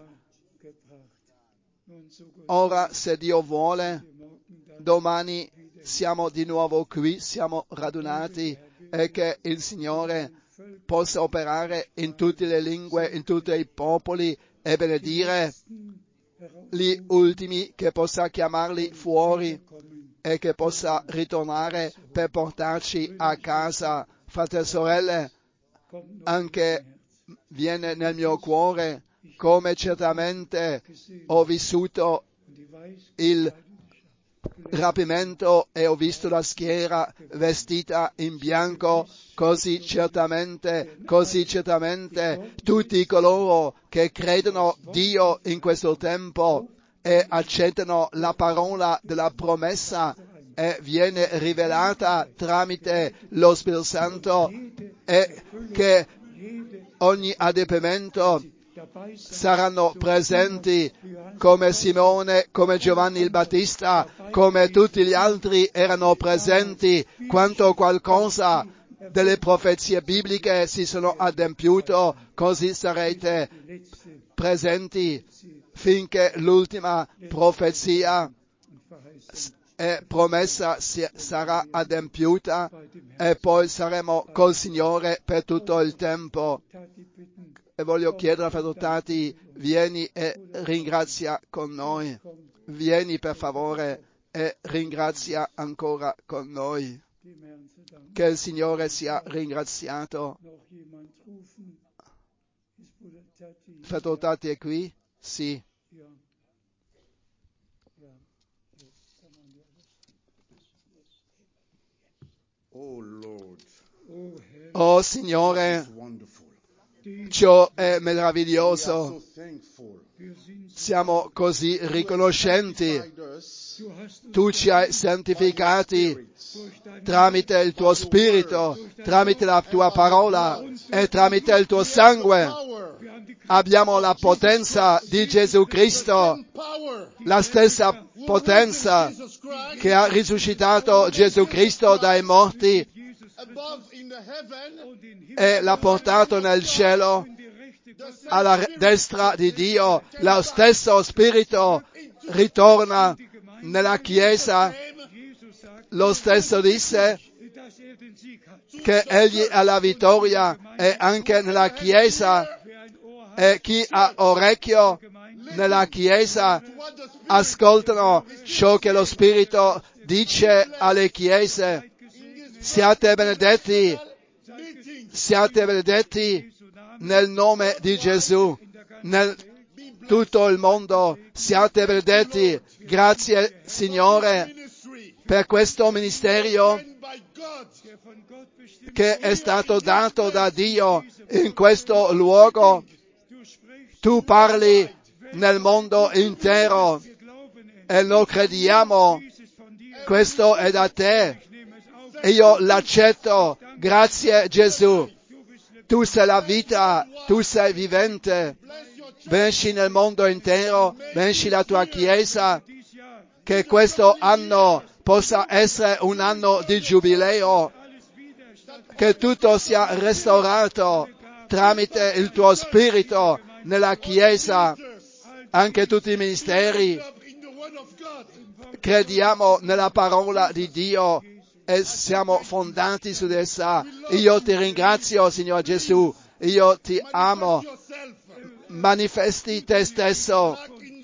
[SPEAKER 1] Ora, se Dio vuole, domani siamo di nuovo qui, siamo radunati e che il Signore possa operare in tutte le lingue, in tutti i popoli e benedire gli ultimi, che possa chiamarli fuori e che possa ritornare per portarci a casa. Fratelli e sorelle, anche viene nel mio cuore come certamente ho vissuto il rapimento e ho visto la schiera vestita in bianco, così certamente tutti coloro che credono Dio in questo tempo e accettano la parola della promessa e viene rivelata tramite lo Spirito Santo, e che ogni adempimento saranno presenti, come Simone, come Giovanni il Battista, come tutti gli altri erano presenti, quanto qualcosa delle profezie bibliche si sono adempiuto, così sarete presenti finché l'ultima profezia e promessa sarà adempiuta e poi saremo col Signore per tutto il tempo. E voglio chiedere a Fratello Tati, vieni e ringrazia con noi. Vieni per favore e ringrazia ancora con noi. Che il Signore sia ringraziato. Fratello Tati è qui? Sì. Oh Signore, ciò è meraviglioso. Siamo così riconoscenti. Tu ci hai santificati tramite il tuo Spirito, tramite la tua parola e tramite il tuo sangue. Abbiamo la potenza di Gesù Cristo, la stessa potenza che ha risuscitato Gesù Cristo dai morti e l'ha portato nel cielo alla destra di Dio. Lo stesso Spirito ritorna nella Chiesa. Lo stesso disse che egli ha la vittoria e anche nella Chiesa, e chi ha orecchio nella Chiesa ascoltano ciò che lo Spirito dice alle Chiese. Siate benedetti nel nome di Gesù, nel tutto il mondo. Siate benedetti. Grazie Signore per questo ministero che è stato dato da Dio in questo luogo. Tu parli nel mondo intero e lo crediamo. Questo è da te. Io l'accetto. Grazie Gesù. Tu sei la vita, tu sei vivente. Benci nel mondo intero, benci la tua Chiesa, che questo anno possa essere un anno di giubileo, che tutto sia restaurato tramite il tuo Spirito nella Chiesa, anche tutti i ministeri. Crediamo nella parola di Dio e siamo fondati su di essa. Io ti ringrazio, Signore Gesù, io ti amo. Manifesti te stesso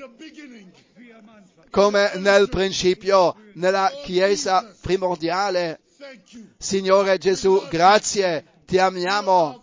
[SPEAKER 1] come nel principio, nella Chiesa primordiale. Signore Gesù, grazie, ti amiamo.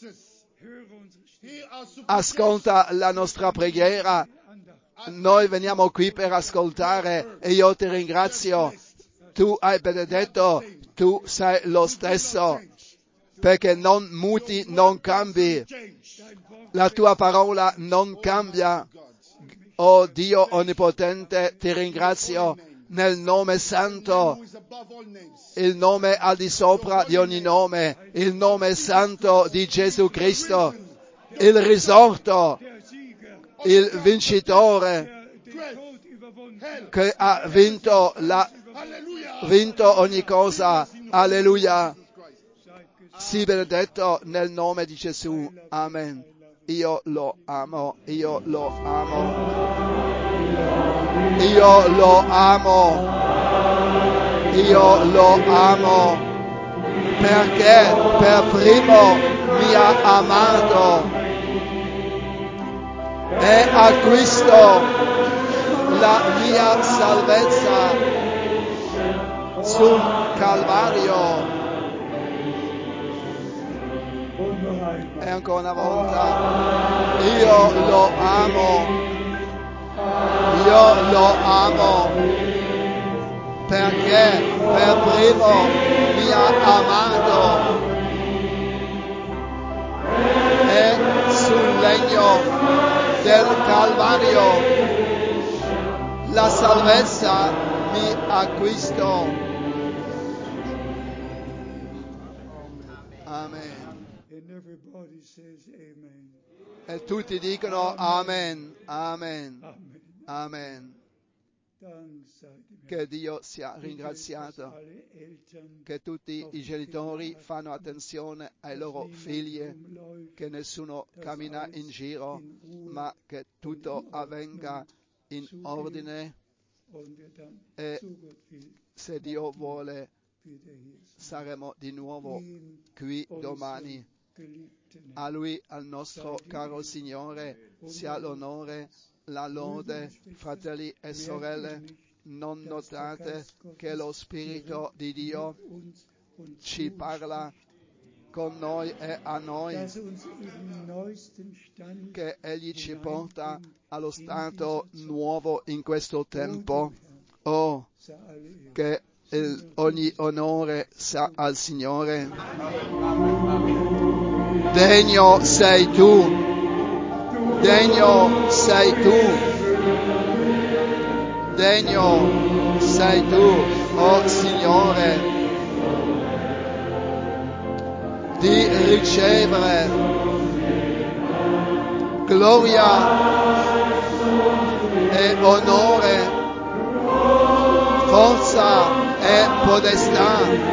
[SPEAKER 1] Ascolta la nostra preghiera. Noi veniamo qui per ascoltare e io ti ringrazio. Tu hai benedetto, tu sei lo stesso, perché non muti, non cambi. La tua parola non cambia. Oh Dio Onnipotente, ti ringrazio nel nome santo, il nome al di sopra di ogni nome, il nome santo di Gesù Cristo, il risorto, il vincitore che ha vinto ogni cosa. Alleluia. Sii benedetto nel nome di Gesù. Amen. Io lo amo, io lo amo, io lo amo, io lo amo, perché per primo mi ha amato e acquistò la mia salvezza sul Calvario. E ancora una volta, io lo amo, perché per primo mi ha amato e sul legno del Calvario la salvezza mi acquistò. Amen. E tutti dicono Amen, Amen, Amen. Che Dio sia ringraziato, che tutti i genitori fanno attenzione ai loro figli, che nessuno cammina in giro, ma che tutto avvenga in ordine e se Dio vuole saremo di nuovo qui domani. A Lui, al nostro caro Signore, sia l'onore, la lode, fratelli e sorelle. Non notate che lo Spirito di Dio ci parla con noi e a noi, che Egli ci porta allo stato nuovo in questo tempo. Oh, che ogni onore sia al Signore. Degno sei tu, degno sei tu, degno sei tu, oh Signore, di ricevere gloria e onore, forza e podestà.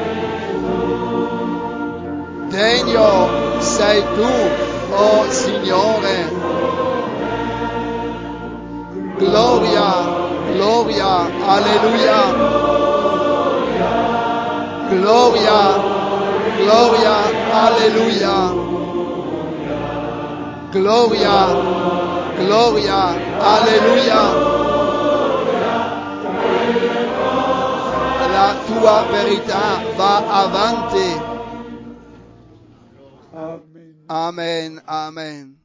[SPEAKER 1] Degno sei tu, oh Signore. Gloria, gloria, alleluia. Gloria, gloria, alleluia. Gloria, gloria, alleluia. La tua verità va avanti. Amen, amen.